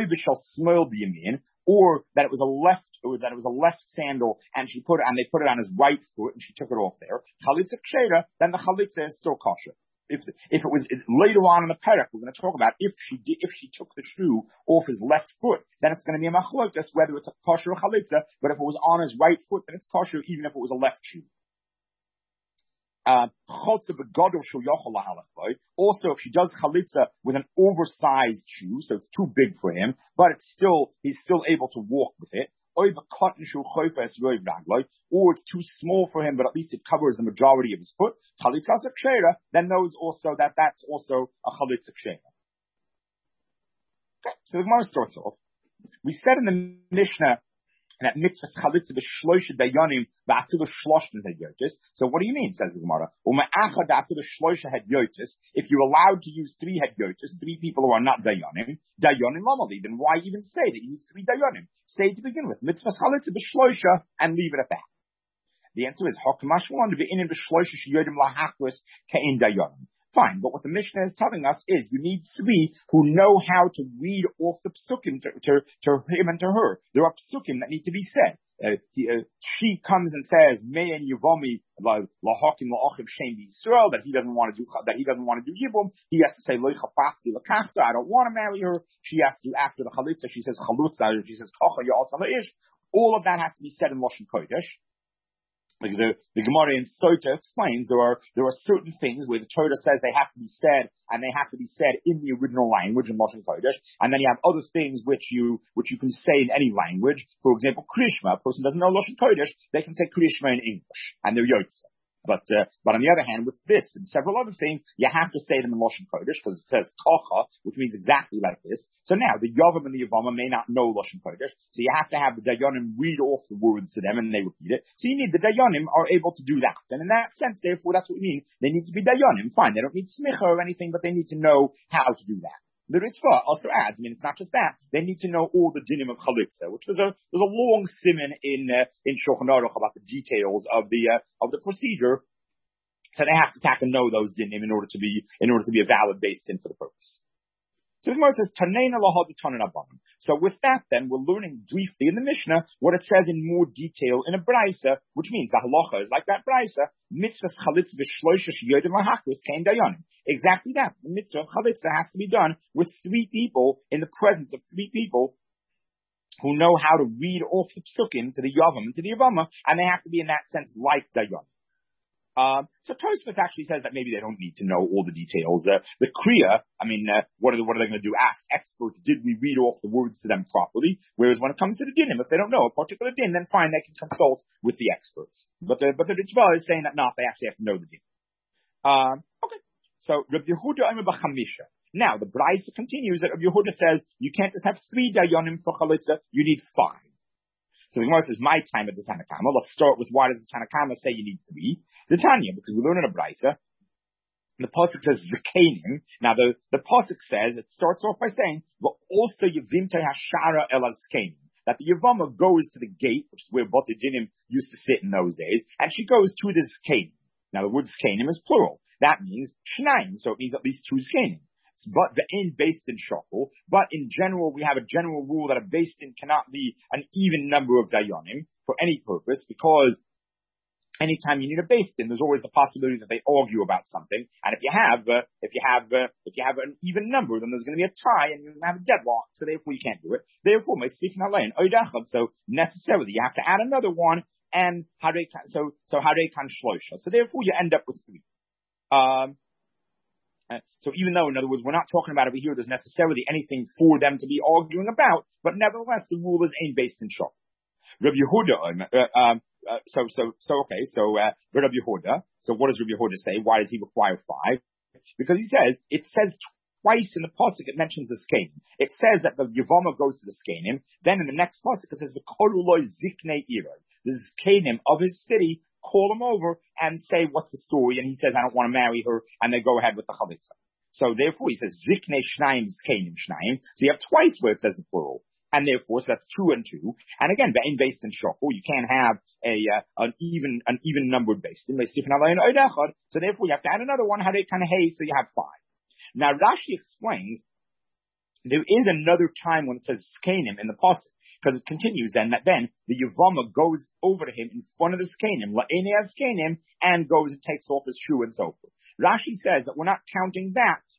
A: Or that it was a left, or that it was a left sandal, and she put it, and they put it on his right foot, and she took it off there. Chalitza kshera, then the chalitza is still kosher. If if it was later on in the perek, we're going to talk about if she did, if she took the shoe off his left foot, then it's going to be a machlokas whether it's a kosher or chalitza. But if it was on his right foot, then it's kosher, even if it was a left shoe. Uh, also, if she does chalitza with an oversized shoe, so it's too big for him, but it's still, he's still able to walk with it, or it's too small for him, but at least it covers the majority of his foot, then those also, that that's also a chalitza kshera. Okay, so the Gemara starts off. We said in the Mishnah that mitzvah chalitza b'shloisha dayanim ba'afilu shloshna hadyotis. So what do you mean? Says the Gemara. U'ma'achad ba'afilu shloisha hadyotis. If you're allowed to use three hadyotis, three people who are not dayanim, dayanim lamali, then why even say that you need three dayanim? Say to begin with, mitzvah chalitza b'shloisha, and leave it at that. The answer is hakamashwan be'inim b'shloisha sheyodim lahachris ke'in dayanim. Fine, but what the Mishnah is telling us is you need three who know how to read off the psukim to, to, to him and to her. There are psukim that need to be said. Uh, he, uh, she comes and says, "May and Yavomi lahakim laachim shem b'Yisrael," that he doesn't want to do that he doesn't want to do yibum. He has to say lo chafachti lakachta. I don't want to marry her. She has to do after the chalitza. She says chalutza. She says kocha ya'asam ish. All of that has to be said in Lashon Kodesh. Like the, the Gemara in Sota explains there are there are certain things where the Torah says they have to be said and they have to be said in the original language in Lashon Kodesh, and then you have other things which you which you can say in any language. For example, Krishma, a person doesn't know Lashon Kodesh, they can say Krishma in English and they're Yotze. But uh, but on the other hand, with this and several other things, you have to say them in Lashon Kodesh because it says Kocha, which means exactly like this. So now the Yavam and the Yavama may not know Lashon Kodesh, so you have to have the Dayanim read off the words to them and they repeat it. So you need the Dayanim are able to do that, and in that sense, therefore, that's what we mean. They need to be Dayanim. Fine, they don't need smicha or anything, but they need to know how to do that. The Ritva also adds, I mean, it's not just that, they need to know all the dinim of chalitza, which was a, was a long siman in, uh, in Shulchan Aruch about the details of the, uh, of the procedure. So they have to tack and know those dinim in order to be, in order to be a valid base din for the purpose. So the Gemara says, Taneina lahad tanan abanim. So with that then, we're learning briefly in the Mishnah what it says in more detail in a Braisa, which means the halacha is like that Braisa, mitzvahs chalitza v'shloisha sheyodim lahakris kein dayanim. Exactly that. The mitzvah of chalitza has to be done with three people, in the presence of three people who know how to read off the psukim to the yavam and to the yavama, and they have to be in that sense like dayanim. Um, so Tosfos actually says that maybe they don't need to know all the details. Uh, the Kriya, I mean, uh, what are, the, what are they going to do? Ask experts, did we read off the words to them properly? Whereas when it comes to the dinim, if they don't know a particular din, then fine, they can consult with the experts. But the, but the Ritva is saying that not, they actually have to know the din. Um, okay. So, Rabbi Yehuda Omer b'chamisha. Now, the Braisa continues that Rabbi Yehuda says, you can't just have three dayanim for chalitza, you need five. So the Gemara says, my time at the Tanakama. Let's start with why does the Tanakama say you need three? The Tanya, because we learn in a Braisa, the pasuk says Zekanim. Now the, the pasuk says, it starts off by saying, but also Yevimta Hashara El Azkenim. That the Yavama goes to the gate, which is where Botijinim used to sit in those days, and she goes to the Zekanim. Now the word Zekanim is plural. That means Shnaim, so it means at least two Zekanim. But the in based in shakul, but in general, we have a general rule that a based in cannot be an even number of dayanim for any purpose, because anytime you need a based in, there's always the possibility that they argue about something. And if you have, uh, if you have, uh, if you have an even number, then there's going to be a tie and you're going to have a deadlock. So therefore, you can't do it. Therefore, so necessarily you have to add another one, and so so kan shloisha. So therefore, you end up with three. Um. Uh, so even though, in other words, we're not talking about over here, there's necessarily anything for them to be arguing about, but nevertheless, the rule is ain't based in shop. Rabbi Yehuda, uh, um, uh, so, so, so, okay, so, uh, Rabbi Yehuda, so what does Rabbi Yehuda say? Why does he require five? Because he says, it says twice in the pasuk, it mentions the skenim. It says that the Yavama goes to the skenim, then in the next pasuk, it says, the Koluloi Zikne Irod, the skenim of his city, call him over and say, what's the story? And he says, I don't want to marry her. And they go ahead with the chalitza. So therefore, he says, Zikne Shnaim Zkenim Shnaim. So you have twice where it says the plural. And therefore, so that's two and two. And again, being based in shokul, you can't have a, uh, an even, an even numbered based in. So therefore, you have to add another one. How they kind of hey, so you have five. Now, Rashi explains, there is another time when it says Zkenim in the pasuk. Because it continues then that then the Yavama goes over to him in front of the Zkenim, La'enei Zkenim, and goes and takes off his shoe and so forth. Rashi says that we're not counting that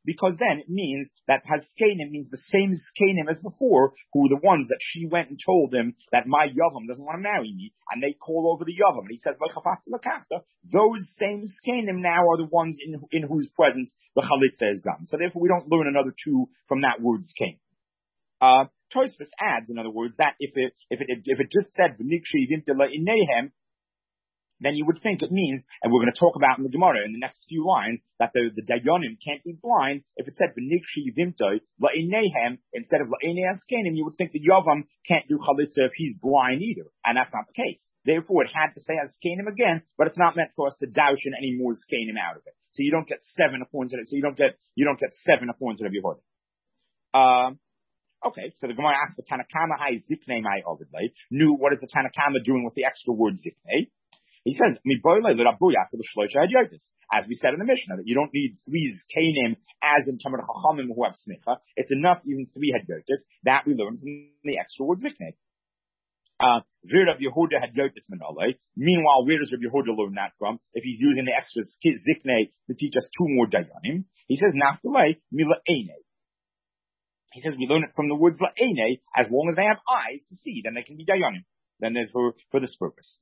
A: because then it means that Haskenim means the same Skenim as before, who were the ones that she went and told him that my Yavam doesn't want to marry me, and they call over the Yavam, and he says, those same Skenim now are the ones in, in whose presence the Chalitza is done. So therefore we don't learn another two from that word Skenim. Uh, Tosfos adds, in other words, that if it, if it, if it just said, V'nikshi yivimta le'inehem, then you would think it means, and we're going to talk about in the Gemara in the next few lines, that the, the Dayanim can't be blind. If it said, V'nikshi yivimta le'inehem, instead of le'inei askenim, you would think the Yavam can't do Chalitza if he's blind either. And that's not the case. Therefore, it had to say askenim again, but it's not meant for us to daushin any more askenim out of it. So you don't get seven appointed, so you don't get, you don't get seven appointed of Yehuda. Um, Okay, so the Gemara asks the Tanakama, "Hi ziknei my ovidlei." Knew what is the Tanakama doing with the extra word ziknei? He says, "Mi boilei l'rabuya for the shloisha hadyotis." As we said in the Mishnah, that you don't need three zkenim as in Tamar Chachamim who have smicha. It's enough even three hadyotis. That we learn from the extra word ziknei. Uh, Vir Yehuda hadyotis manolei. Meanwhile, where does Rabbi Yehuda learn that from? If he's using the extra ziknei to teach us two more dayanim, he says, "Naftalei mila einei." He says we learn it from the words la'ene, as long as they have eyes to see, then they can be dayanim. Then there's for, for this purpose.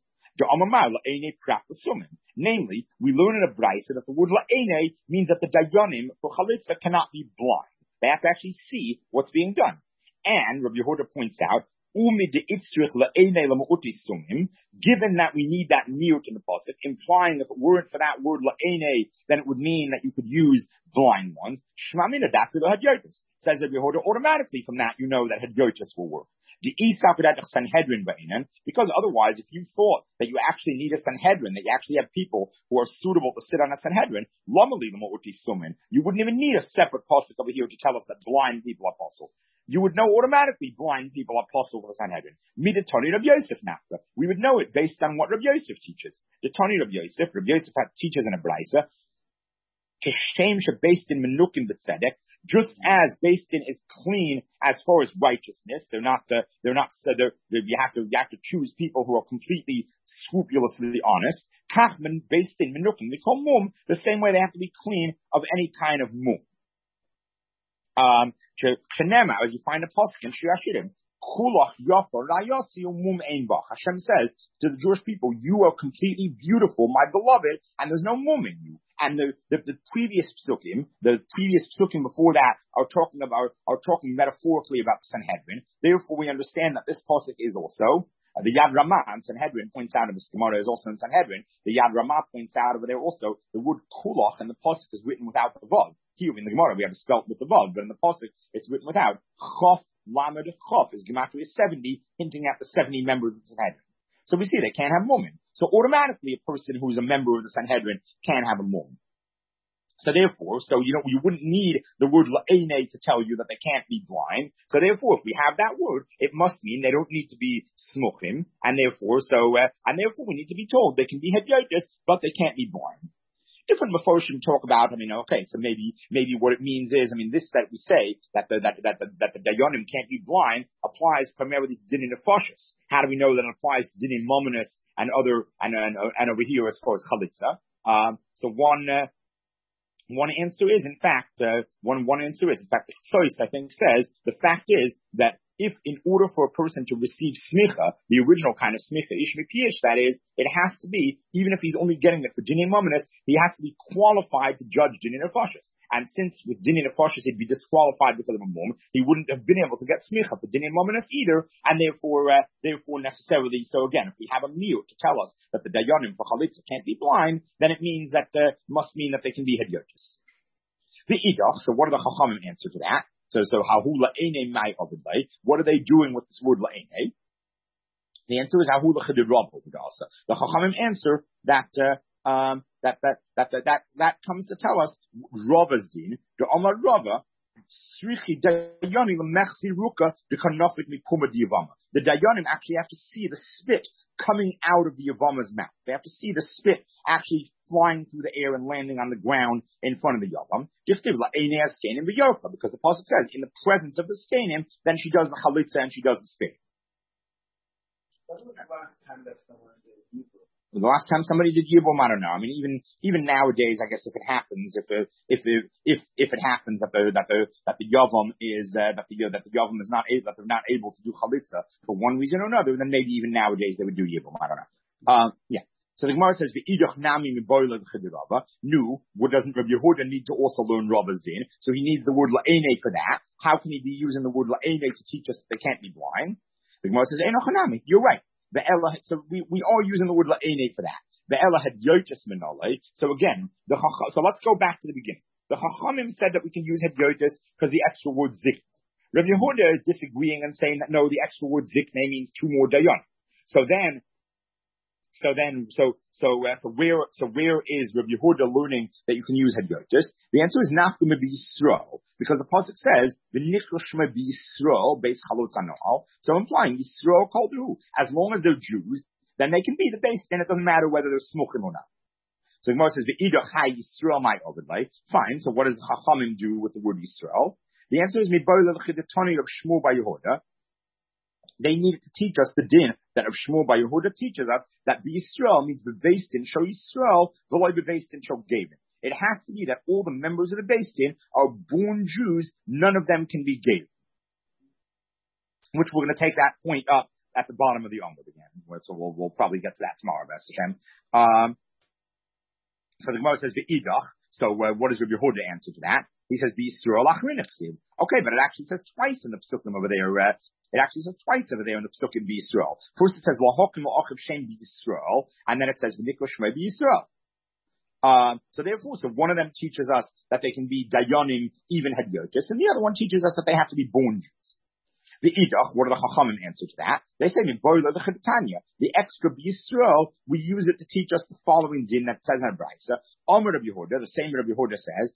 A: Namely, we learn in a brayso that the word la'ene means that the dayanim for chalitza cannot be blind. They have to actually see what's being done. And Rabbi Yehuda points out, given that we need that miut in the pasuk, implying if it weren't for that word la'ene, then it would mean that you could use blind ones. Shmamina dafter the hadyotis. Says Rabbi Yehuda, automatically from that you know that hadyotis will work. Because otherwise, if you thought that you actually need a Sanhedrin, that you actually have people who are suitable to sit on a Sanhedrin, you wouldn't even need a separate pasuk over here to tell us that blind people are possible. You would know automatically blind people are possible for the Sanhedrin. Midatoni Rabbi Yosef nafta. We would know it based on what Rabbi Yosef teaches. The Toni Rabbi Yosef, Rabbi Yosef teaches in a brayso, Keshem based in menukim b'tzedek, just as based in is clean as far as righteousness. They're not the, they're not, so they're, they're, you have to, you have to choose people who are completely scrupulously honest. Kachman based in menukim, they call mum the same way they have to be clean of any kind of mum. Um, as you find a pasuk in Shir Hashirim, Hashem says to the Jewish people, you are completely beautiful, my beloved, and there's no mum in you. And the, the, the previous psukim, the previous psukim before that are talking about, are talking metaphorically about the Sanhedrin. Therefore, we understand that this pasuk is also, uh, the Yad Ramah and Sanhedrin points out, and the Gemara is also in Sanhedrin, the Yad Ramah points out over there also, the word kulach, and the pasuk is written without the vav. Here in the Gemara, we have it spelt with the vav, but in the pasuk, it's written without. Chof Lamed Chof is Gematria seventy, hinting at the seventy members of the Sanhedrin. So we see they can't have mum. So automatically, a person who is a member of the Sanhedrin can have a mum. So therefore, so you know, you wouldn't need the word la'ene to tell you that they can't be blind. So therefore, if we have that word, it must mean they don't need to be smuchim, and therefore, so uh, and therefore, we need to be told they can be hedyotis, but they can't be blind. Different Mefoshim talk about, I mean, okay, so maybe, maybe what it means is, I mean, this that we say, that the, that, that, that, that the Dayanim can't be blind, applies primarily to Dinin Nefashis. How do we know that it applies to Dinin Mominus and other, and, and, and over here as far as Chalitza? Um, so one, uh, one answer is, in fact, uh, one, one answer is, in fact, the choice, I think, says, the fact is that if in order for a person to receive smicha, the original kind of smicha, ishmi piyesh, that is, it has to be, even if he's only getting it for dinin mominus, he has to be qualified to judge dinin nefashis. And since with dinin nefashis he'd be disqualified because of a mum, he wouldn't have been able to get smicha for dinin mominus either, and therefore, uh, therefore necessarily, so again, if we have a miut to tell us that the dayanim for chalitza can't be blind, then it means that, uh, must mean that they can be hedyotis. The idach, so what are the chachamim answer to that? So, so hahu la'ene mai ovidlei. What are they doing with this word la'ene? The answer is hahu l'chedid rav ovidasa. The chachamim answer that, uh, um, that, that, that, that, that, that comes to tell us Rava's din. The Omar Rava, srichi dayanim l'mechzi ruka d'kanofit mikuma d'yavama. The dayanim actually have to see the spit coming out of the yavama's mouth. They have to see the spit actually flying through the air and landing on the ground in front of the yavam. Because the pasuk says, in the presence of the skenim, then she does the chalitza and she does the spit.
C: When was the last time that someone did Hebrew?
A: The last time somebody did Yibum, I don't know. I mean, even even nowadays, I guess if it happens, if it, if it, if if it happens that the that the that the Yavam is uh, that the that the Yavam is not able that they're not able to do Chalitza for one reason or another, then maybe even nowadays they would do Yibum. I don't know. Um, yeah. So the Gemara says, "V'idach nami miboyle v'chedirava." Nu, what doesn't Rabbi Yehuda need to also learn Rava's din? So he needs the word la'ene for that. How can he be using the word la'ene to teach us that they can't be blind? The Gemara says, "Enoch nami." You're right. The Ella, so we, we are using the word la'ene for that. The Ella had yotis minole. So again, the so let's go back to the beginning. The Chachamim said that we can use had yotis because the extra word zik. Rabbi Yehuda is disagreeing and saying that no, the extra word zikne means two more dayan. So then, so then, so so uh, so where so where is Rabbi Yehuda learning that you can use had yotis? The answer is not going to be Yisrael, because the pasuk says the nichroshma be Yisrael based halutz anol. So implying Yisrael called who? As long as they're Jews, then they can be the base, and it doesn't matter whether they're smuchim or not. So the Gemara says the Ida Chai Yisrael my overlay. Fine. So what does Chachamim do with the word Yisrael? The answer is miboyle l'chidetoni of Shmuel by Yehuda. They needed to teach us the din that of Shmuel by Yehuda teaches us that be Yisrael means beveist in show Yisrael, v'loy beveist in show Gavin. It has to be that all the members of the Beis Din are born Jews. None of them can be Gavin. Which we're going to take that point up at the bottom of the Amud again. So we'll, we'll probably get to that tomorrow, Best Hashem. Um, so the Gemara says V'idach. So uh, what does Rabbi Yehuda answer to that? He says B'Yisrael Achrinachsiv. Okay, but it actually says twice in the Pesukim over there. Uh, it actually says twice over there in the Pesukim B'Yisrael. First it says Lahokim La'achiv Shem B'Yisrael, and then it says V'nikra Shmei B'Yisrael. Um, so therefore, so one of them teaches us that they can be dayanim, even hadyotis, and the other one teaches us that they have to be born Jews. The idach, what do the chachamim answer to that? They say, the extra B'Yisrael, we use it to teach us the following din that says in Brisa. Omer Rabbi Yehuda, the same Rabbi Yehuda says,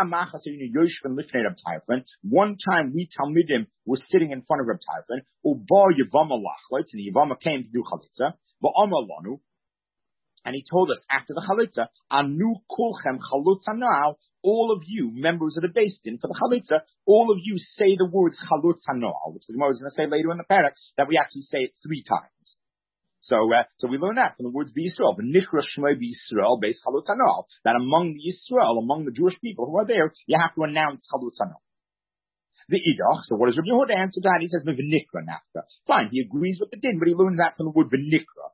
A: one time we Talmidim were sitting in front of Rabbi Tarfon, uba Yavama lachlitz, and the Yavama came to do chalitza, va'amar lanu, and he told us after the chalitza, anu kulchem chalutza now, all of you, members of the Beis Din, for the chalitza, all of you say the words chalutza noal, which the Gemara is going to say later in the parak, that we actually say it three times. So, uh, so we learn that from the words B'Yisrael, v'nichra shmei B'Yisrael, based chalutza noal, that among the Yisrael, among the Jewish people who are there, you have to announce chalutza noal. The idach, so what does Rabbi Yehuda answer to that? He says v'nikra nafka. Fine, he agrees with the din, but he learns that from the word v'nikra.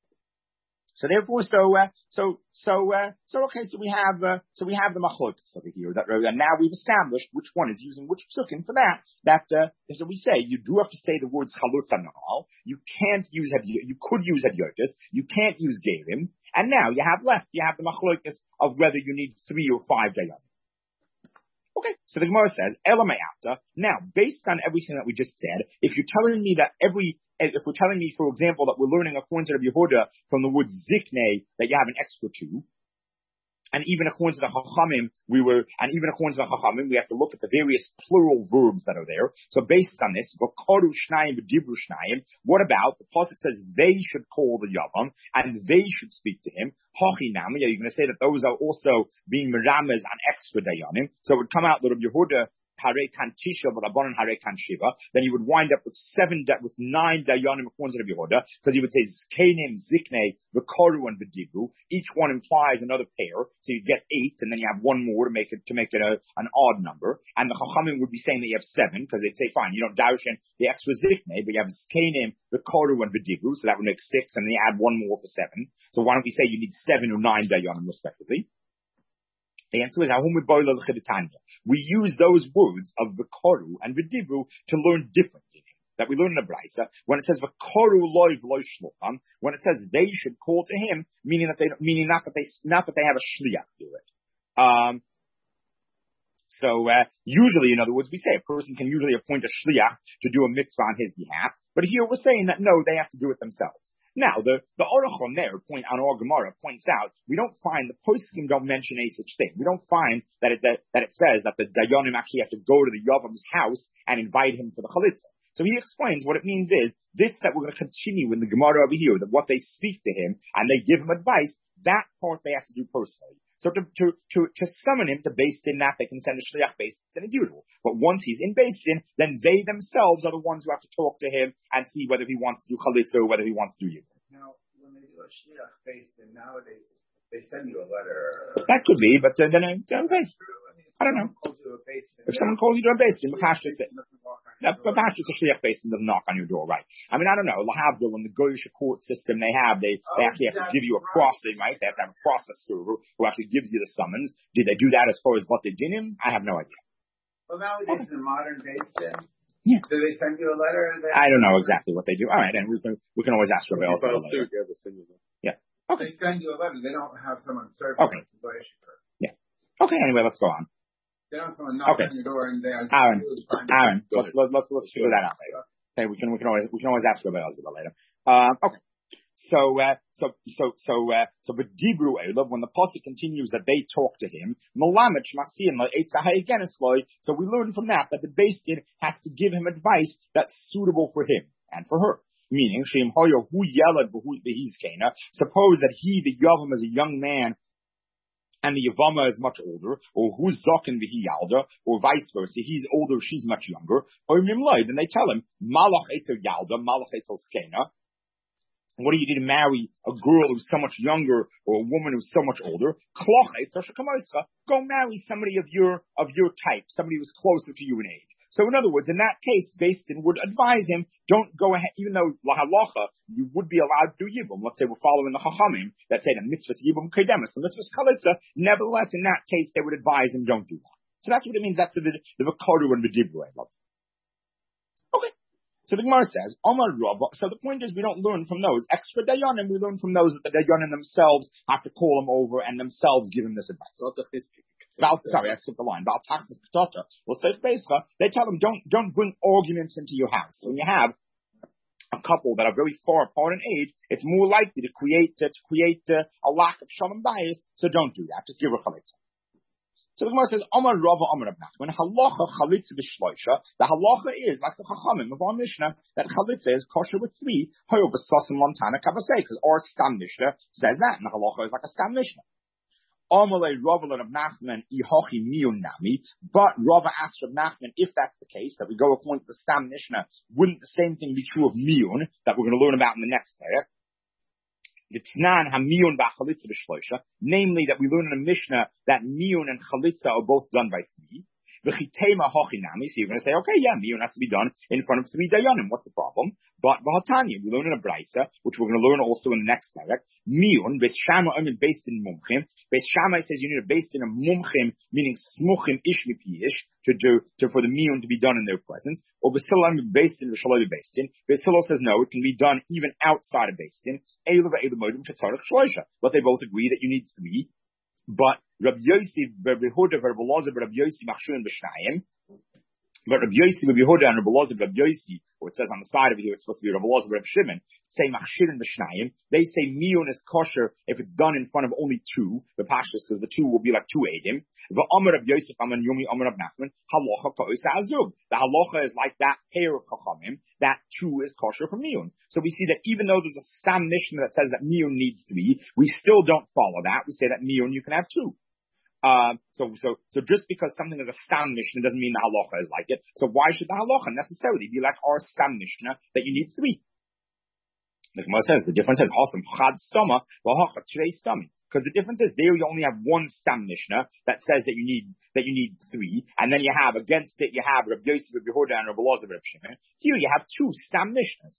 A: So therefore, so uh, so so uh, so okay. So we have uh, so we have the machlokas over here. That and now we've established which one is using which psukim for that. That uh, so we say you do have to say the words chalutza noal. You can't use you could use hadyotis. You can't use gavim. And now you have left. You have the machlokas of whether you need three or five dayanim. Okay, so the Gemara says elamayata. Now, based on everything that we just said, if you're telling me that every If we're telling me, for example, that we're learning according to Rabbi Yehuda from the word zikne that you have an extra two, and even according to the Chachamim, we were, and even according to the Chachamim, we have to look at the various plural verbs that are there. So based on this, v'koru shnayim v'dibru shnayim, what about, the pasuk says they should call the Yavam, and they should speak to him. Hachi nami, are you going to say that those are also being meramez on extra dayanim? So it would come out that Rabbi Yehuda Hare Kantisha, but Rabbanan Hare Kanshiva, then you would wind up with seven, with nine dayanim according to Rabbi Yehuda, because you would say Zkenim, Zikne, V'koru, and V'dibu. Each one implies another pair, so you get eight, and then you have one more to make it to make it a, an odd number. And the Chachamim would be saying that you have seven, because they'd say, fine, you don't darshan the extra Zikne, but you have Zkenim, V'koru, and V'dibu, so that would make six, and then you add one more for seven. So why don't we say you need seven or nine dayanim respectively? The answer is, we use those words of v'koru and v'dibru to learn different meaning that we learn in the Brisa. When it says v'koru loy v'loy shlucham, when it says they should call to him, meaning that they, meaning not that they, not that they have a shliach do it. Um, so uh, usually, in other words, we say a person can usually appoint a shliach to do a mitzvah on his behalf, but here we're saying that no, they have to do it themselves. Now, the, the Aruch on there, point, on our Gemara, points out, we don't find, the poskim don't mention a such thing. We don't find that it, that, that it says that the Dayanim actually have to go to the Yavam's house and invite him to the Chalitza. So he explains what it means is, this that we're going to continue in the Gemara over here, that what they speak to him and they give him advice, that part they have to do personally. So to, to, to, to summon him to Beis Din, that they can send a Shliach Beis Din as usual. But once he's in Beis Din, then they themselves are the ones who have to talk to him and see whether he wants to do Chalitza or whether he wants to do Yibum.
C: Now, when they do a shliach based in nowadays. They send you a letter.
A: That could be, but uh, then uh, okay. I don't know. If someone calls you to a base din, Makashis it. Makashis a shliach base din doesn't knock on your door, right? I mean, I don't know. Lahavdil in the Goyish court system they have, they they actually have to give you a crossing, right? They have to have a process server who actually gives you the summons. Did they do that as far as what they did him? I have no idea.
C: Well, nowadays okay. in the modern base din.
A: Yeah.
C: Do they send you a letter?
A: I don't know exactly what they do. All right, and we can we can always ask Rabbi else. Yeah. Okay.
C: They send you a letter. They don't have someone serve
A: okay.
C: you.
A: Yeah. Okay. Anyway, let's go on.
C: They don't have someone knock
A: okay.
C: on your door and they.
A: Aaron, Aaron, let's let's let's, let's figure that out later. Okay, we can we can always we can always ask Rabbi else about later. Um. Okay. So, uh, so, so, so, uh, so, but Dibru Elav, when the Pasuk continues that they talk to him, Malamet Shmasim, again, it's like, so we learn from that, that the Beis Din has to give him advice that's suitable for him and for her. Meaning, Shem Hoyo, who yelled, who he's Kana, suppose that he, the Yavam, is a young man, and the Yavama is much older, or who's Zokin Vihi Yalda, or vice versa, he's older, she's much younger, or Mimlai, then they tell him, Malach Eitzel Yalda, Malach Eitzel Skena. What do you do to marry a girl who's so much younger or a woman who's so much older? Go marry somebody of your of your type, somebody who's closer to you in age. So in other words, in that case, Beis Din would advise him, don't go ahead, even though lahalacha, you would be allowed to do yibum. Let's say we're following the chachamim that say the mitzvahs yibum kedemus, the mitzvahs chalitza. Nevertheless, in that case, they would advise him, don't do that. So that's what it means. That's the the v'karu and the dibru. Okay. So the Gemara says, Omar Rav, so the point is we don't learn from those extra dayanim, we learn from those that the dayanim themselves have to call him over and themselves give him this advice. Val, sorry, I skipped the line. Val Taxis Ketota will say Pesach, they tell him don't don't bring arguments into your house. So when you have a couple that are very far apart in age, it's more likely to create uh, to create uh, a lack of shalom bias, so don't do that. Just give her chalitza. So the Gemara says, Amar Rava Amar Rav Nachman, halacha chalitza b'shloisha. The halacha is like the chachamim of our Mishnah that chalitza is kosher with three. Hoyo b'sasim lantana kavasei, because our Stam Mishnah says that, and the halacha is like a Stam Mishnah. Amalei Rava Rav Nachman ihochi miyun nami. But Rava asked Rav Nachman, if that's the case, that we go according to the Stam Mishnah, wouldn't the same thing be true of miyun that we're going to learn about in the next parak? Namely, that we learn in a Mishnah that miyun and chalitza are both done by three. So you're going to say, okay, yeah, miyun has to be done in front of three dayanim. What's the problem? But v'hatanya, we learn in a brisa, which we're going to learn also in the next parak. Miyun, Beis Shammai based in mumchim. Beis Shammai says you need a based in a mumchim, meaning smuchim ish mipi ish, to do to, for the miyun to be done in their presence. Or Beis Hillel based in v'shaloi based in. Beis Hillel says no, it can be done even outside of based in. But they both agree that you need three. But Rabbi Yossi, Rabbi Yehuda, Rabbi Elazar, Rabbi Yossi, Machshur and B'shnayim. But Rabbi Yossi, Rabbi Yehuda, and Rabbi Elazar, Rabbi Yossi, or it says on the side of it here, it's supposed to be Rabbi Elazar, Rabbi Shimon, say Machshur and B'shnayim. They say miyun is kosher if it's done in front of only two, the pashtus, because the two will be like two edim. The Amar of Yosef, Amar Yumi, Amar of Nachman, halacha ka'os ha'azug. The halacha is like that pair of chachamim, that two is kosher for miyun. So we see that even though there's a Stam Mishnah that says that miyun needs three, we still don't follow that. We say that miyun you can have two. Uh, so, so, so just because something is a Stam Mishnah doesn't mean the halacha is like it. So why should the halacha necessarily be like our Stam Mishnah that you need three? The Gemara says the difference is awesome. Chad stoma, v'hacha trei stami. Because the difference is there you only have one Stam Mishnah that says that you need that you need three, and then you have against it you have Rabbi Yosef, Rabbi Yehuda, and Rabbi Elazar, Rabbi Shimon. Here you have two Stam Mishnahs.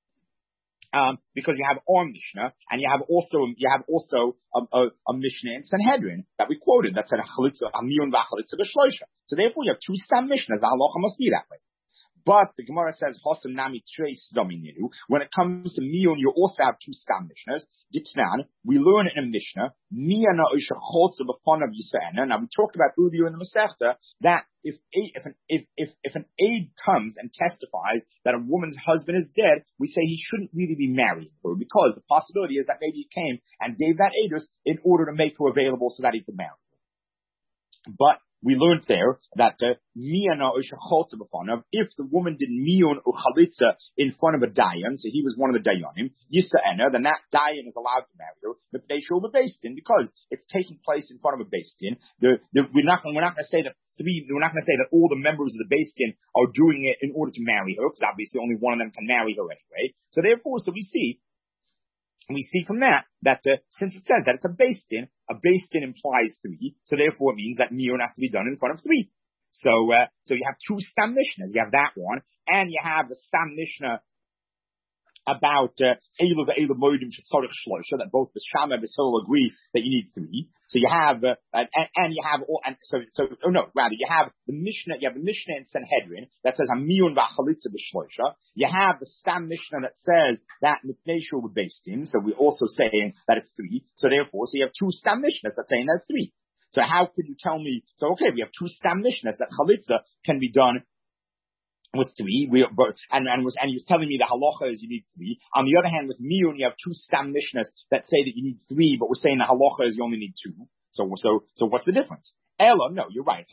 A: Um, because you have our Mishnah, and you have also you have also a, a, a Mishnah in Sanhedrin that we quoted that said chalitza amiyun v'chalitza b'shloisha. So therefore, you have two Stam Mishnahs. The halacha must be that way. But the Gemara says Hosam nami treis dominu. When it comes to miyun, you also have two Stam Mishnahs. Gitnan, we learn in a Mishnah miyana oisha chotza b'ponav yisraena. Now we talked about earlier in the Masechta that if if an if, if if an aide comes and testifies that a woman's husband is dead, we say he shouldn't really be married to her because the possibility is that maybe he came and gave that aidus in order to make her available so that he could marry her. But we learned there that miyana uh, if the woman did miyun or chalitza in front of a dayan, so he was one of the dayanim, yisa'ena, then that dayan is allowed to marry her, but they show the beis din because it's taking place in front of a beis din. The, the, we're not we're not going to say that three. We're not going to say that all the members of the beis din are doing it in order to marry her, because obviously only one of them can marry her anyway. So therefore, so we see we see from that that uh, since it says that it's a beis din, a beis din implies three, so therefore it means that miyun has to be done in front of three. So, uh, so you have two stam mishnahs. You have that one, and you have the stam mishnah about Eilu ve'Eilu moedim shetzarich shloisha, that both the Shammai and the Hillel agree that you need three. So you have, uh, and, and you have all, and so, so, oh no, rather you have the Mishnah, you have the Mishnah in Sanhedrin that says Hamiyun v'Achalitza b'shloisha. You have the Stam Mishnah that says that Mipnei Shul beis din. So we're also saying that it's three. So therefore, so you have two Stam Mishnahs that saying that's three. So how could you tell me? So okay, we have two Stam Mishnahs that Chalitza can be done with three, we, but, and, and was, and he was telling me the halacha is you need three. On the other hand, with miyun, you have two stam mishnahs that say that you need three, but we're saying the halacha is you only need two. So, so, so what's the difference? Ella, no, you're right.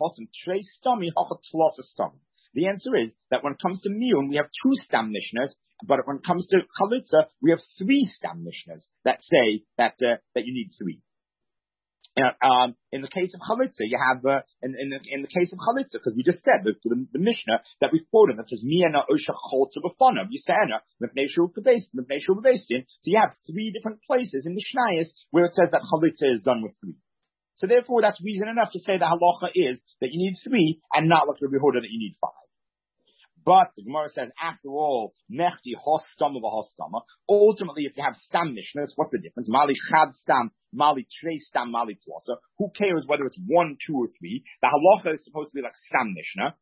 A: The answer is that when it comes to miyun, we have two stam mishnahs, but when it comes to chalitza, we have three stam mishnahs that say that, uh, that you need three. Uh, um, in the case of chalitza, you have uh, in, in, the, in the case of chalitza, because we just said the, the, the Mishnah that we quoted that says Miana Osha Cholza B'Fanav Yisana Mipnei Shul Beis Mipnei Shul Beis Din. So you have three different places in Mishnayos where it says that chalitza is done with three. So therefore, that's reason enough to say the halacha is that you need three and not like Rabbi Yehuda that you need five. But the Gemara says, after all, mechti hostama v'hostama. Ultimately, if you have stam mishnahs, what's the difference? Mali chad stam, mali trei stam, mali plosa. Who cares whether it's one, two, or three? The halacha is supposed to be like stam mishnah.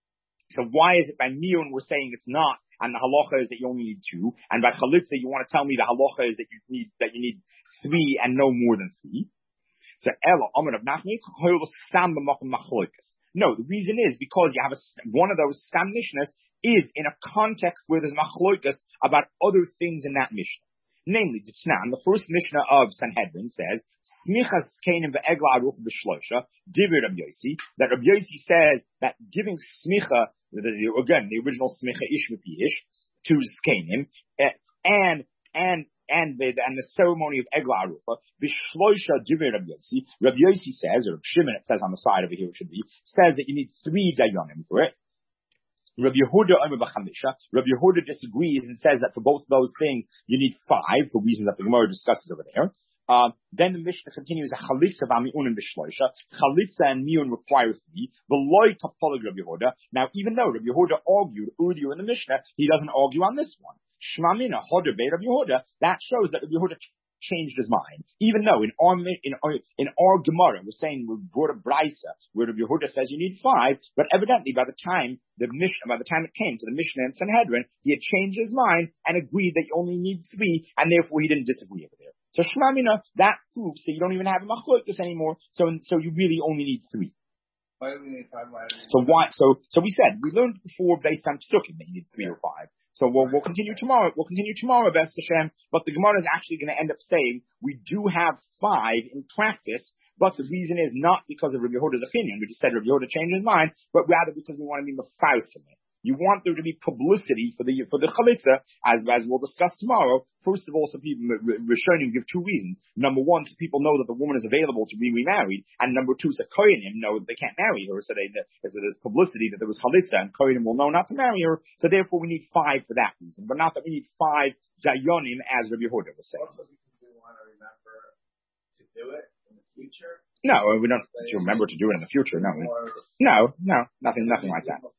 A: So why is it by miyun we're saying it's not, and the halacha is that you only need two, and by chalitza you want to tell me the halacha is that you need that you need three and no more than three? So Ella Amar of Nachmitz stam b'makom machlokas. No, the reason is because you have a, one of those stam mishnahs is in a context where there's machlokas about other things in that mishnah. Namely, the first mishnah of Sanhedrin says, Smichas keinim ve'egla aruf b'shloisha, divir Rabbi Yossi, that Rabbi Yossi says that giving smicha, again, the original smicha ish ish, to zkenim, and, and, and the, and the ceremony of Egla Arufa, Bishloisha Divir Rabbi Yossi, Rabbi Yossi says, or Shimon, it says on the side over here, it should be, says that you need three dayanim for it. Rabbi Yehuda Omer B'chamisha, Rabbi Yehuda disagrees and says that for both of those things, you need five, for reasons that the Gemara discusses over there. Uh, then the Mishnah continues, Chalitza v'ami'un and Bishloisha, Chalitza and Mi'un require three, V'loi kapolig Rabbi Yehuda. Now, even though Rabbi Yehuda argued earlier in the Mishnah, he doesn't argue on this one. Shmamina Hoder Beit Rabbi Yehuda, that shows that Rabbi Yehuda changed his mind. Even though in our in our, in our Gemara we're saying we brought a brisa where Rabbi Yehuda says you need five, but evidently by the time the Mishnah, by the time it came to the Mishnah and Sanhedrin, he had changed his mind and agreed that you only need three, and therefore he didn't disagree over there. So Shmamina, that proves that you don't even have a machlokas anymore. So so you really only need three.
C: Why do we need five? Why do we need
A: so why? So so we said we learned before based on psukim that you need three or five. So we'll, we'll continue tomorrow. We'll continue tomorrow, B'ez Hashem. But the Gemara is actually going to end up saying we do have five in practice, but the reason is not because of Rabbi Yehuda's opinion. We just said Rabbi Yehuda changed his mind, but rather because we want to be mefausim. You want there to be publicity for the for the chalitza, as as we'll discuss tomorrow. First of all, so people Rishonim give two reasons. Number one, so people know that the woman is available to be remarried, and number two, so kohenim know that they can't marry her. So they, if there's publicity that there was chalitza, and kohenim will know not to marry her. So therefore, we need five for that reason, but not that we need five dayonim, as Rabbi Yehuda was saying.
C: Also because we want to remember to do it in the future.
A: No, we don't to remember to do it in the future. No, no, no, nothing, nothing like that.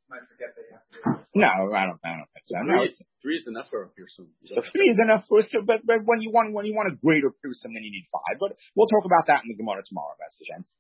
A: No, I don't, I don't think so. No,
D: three, is, three is enough for a fearsome.
A: So three is enough for, but, but when you want, when you want a greater fearsome, then you need five. But we'll talk about that in the Gemara tomorrow, B'ez Hashem.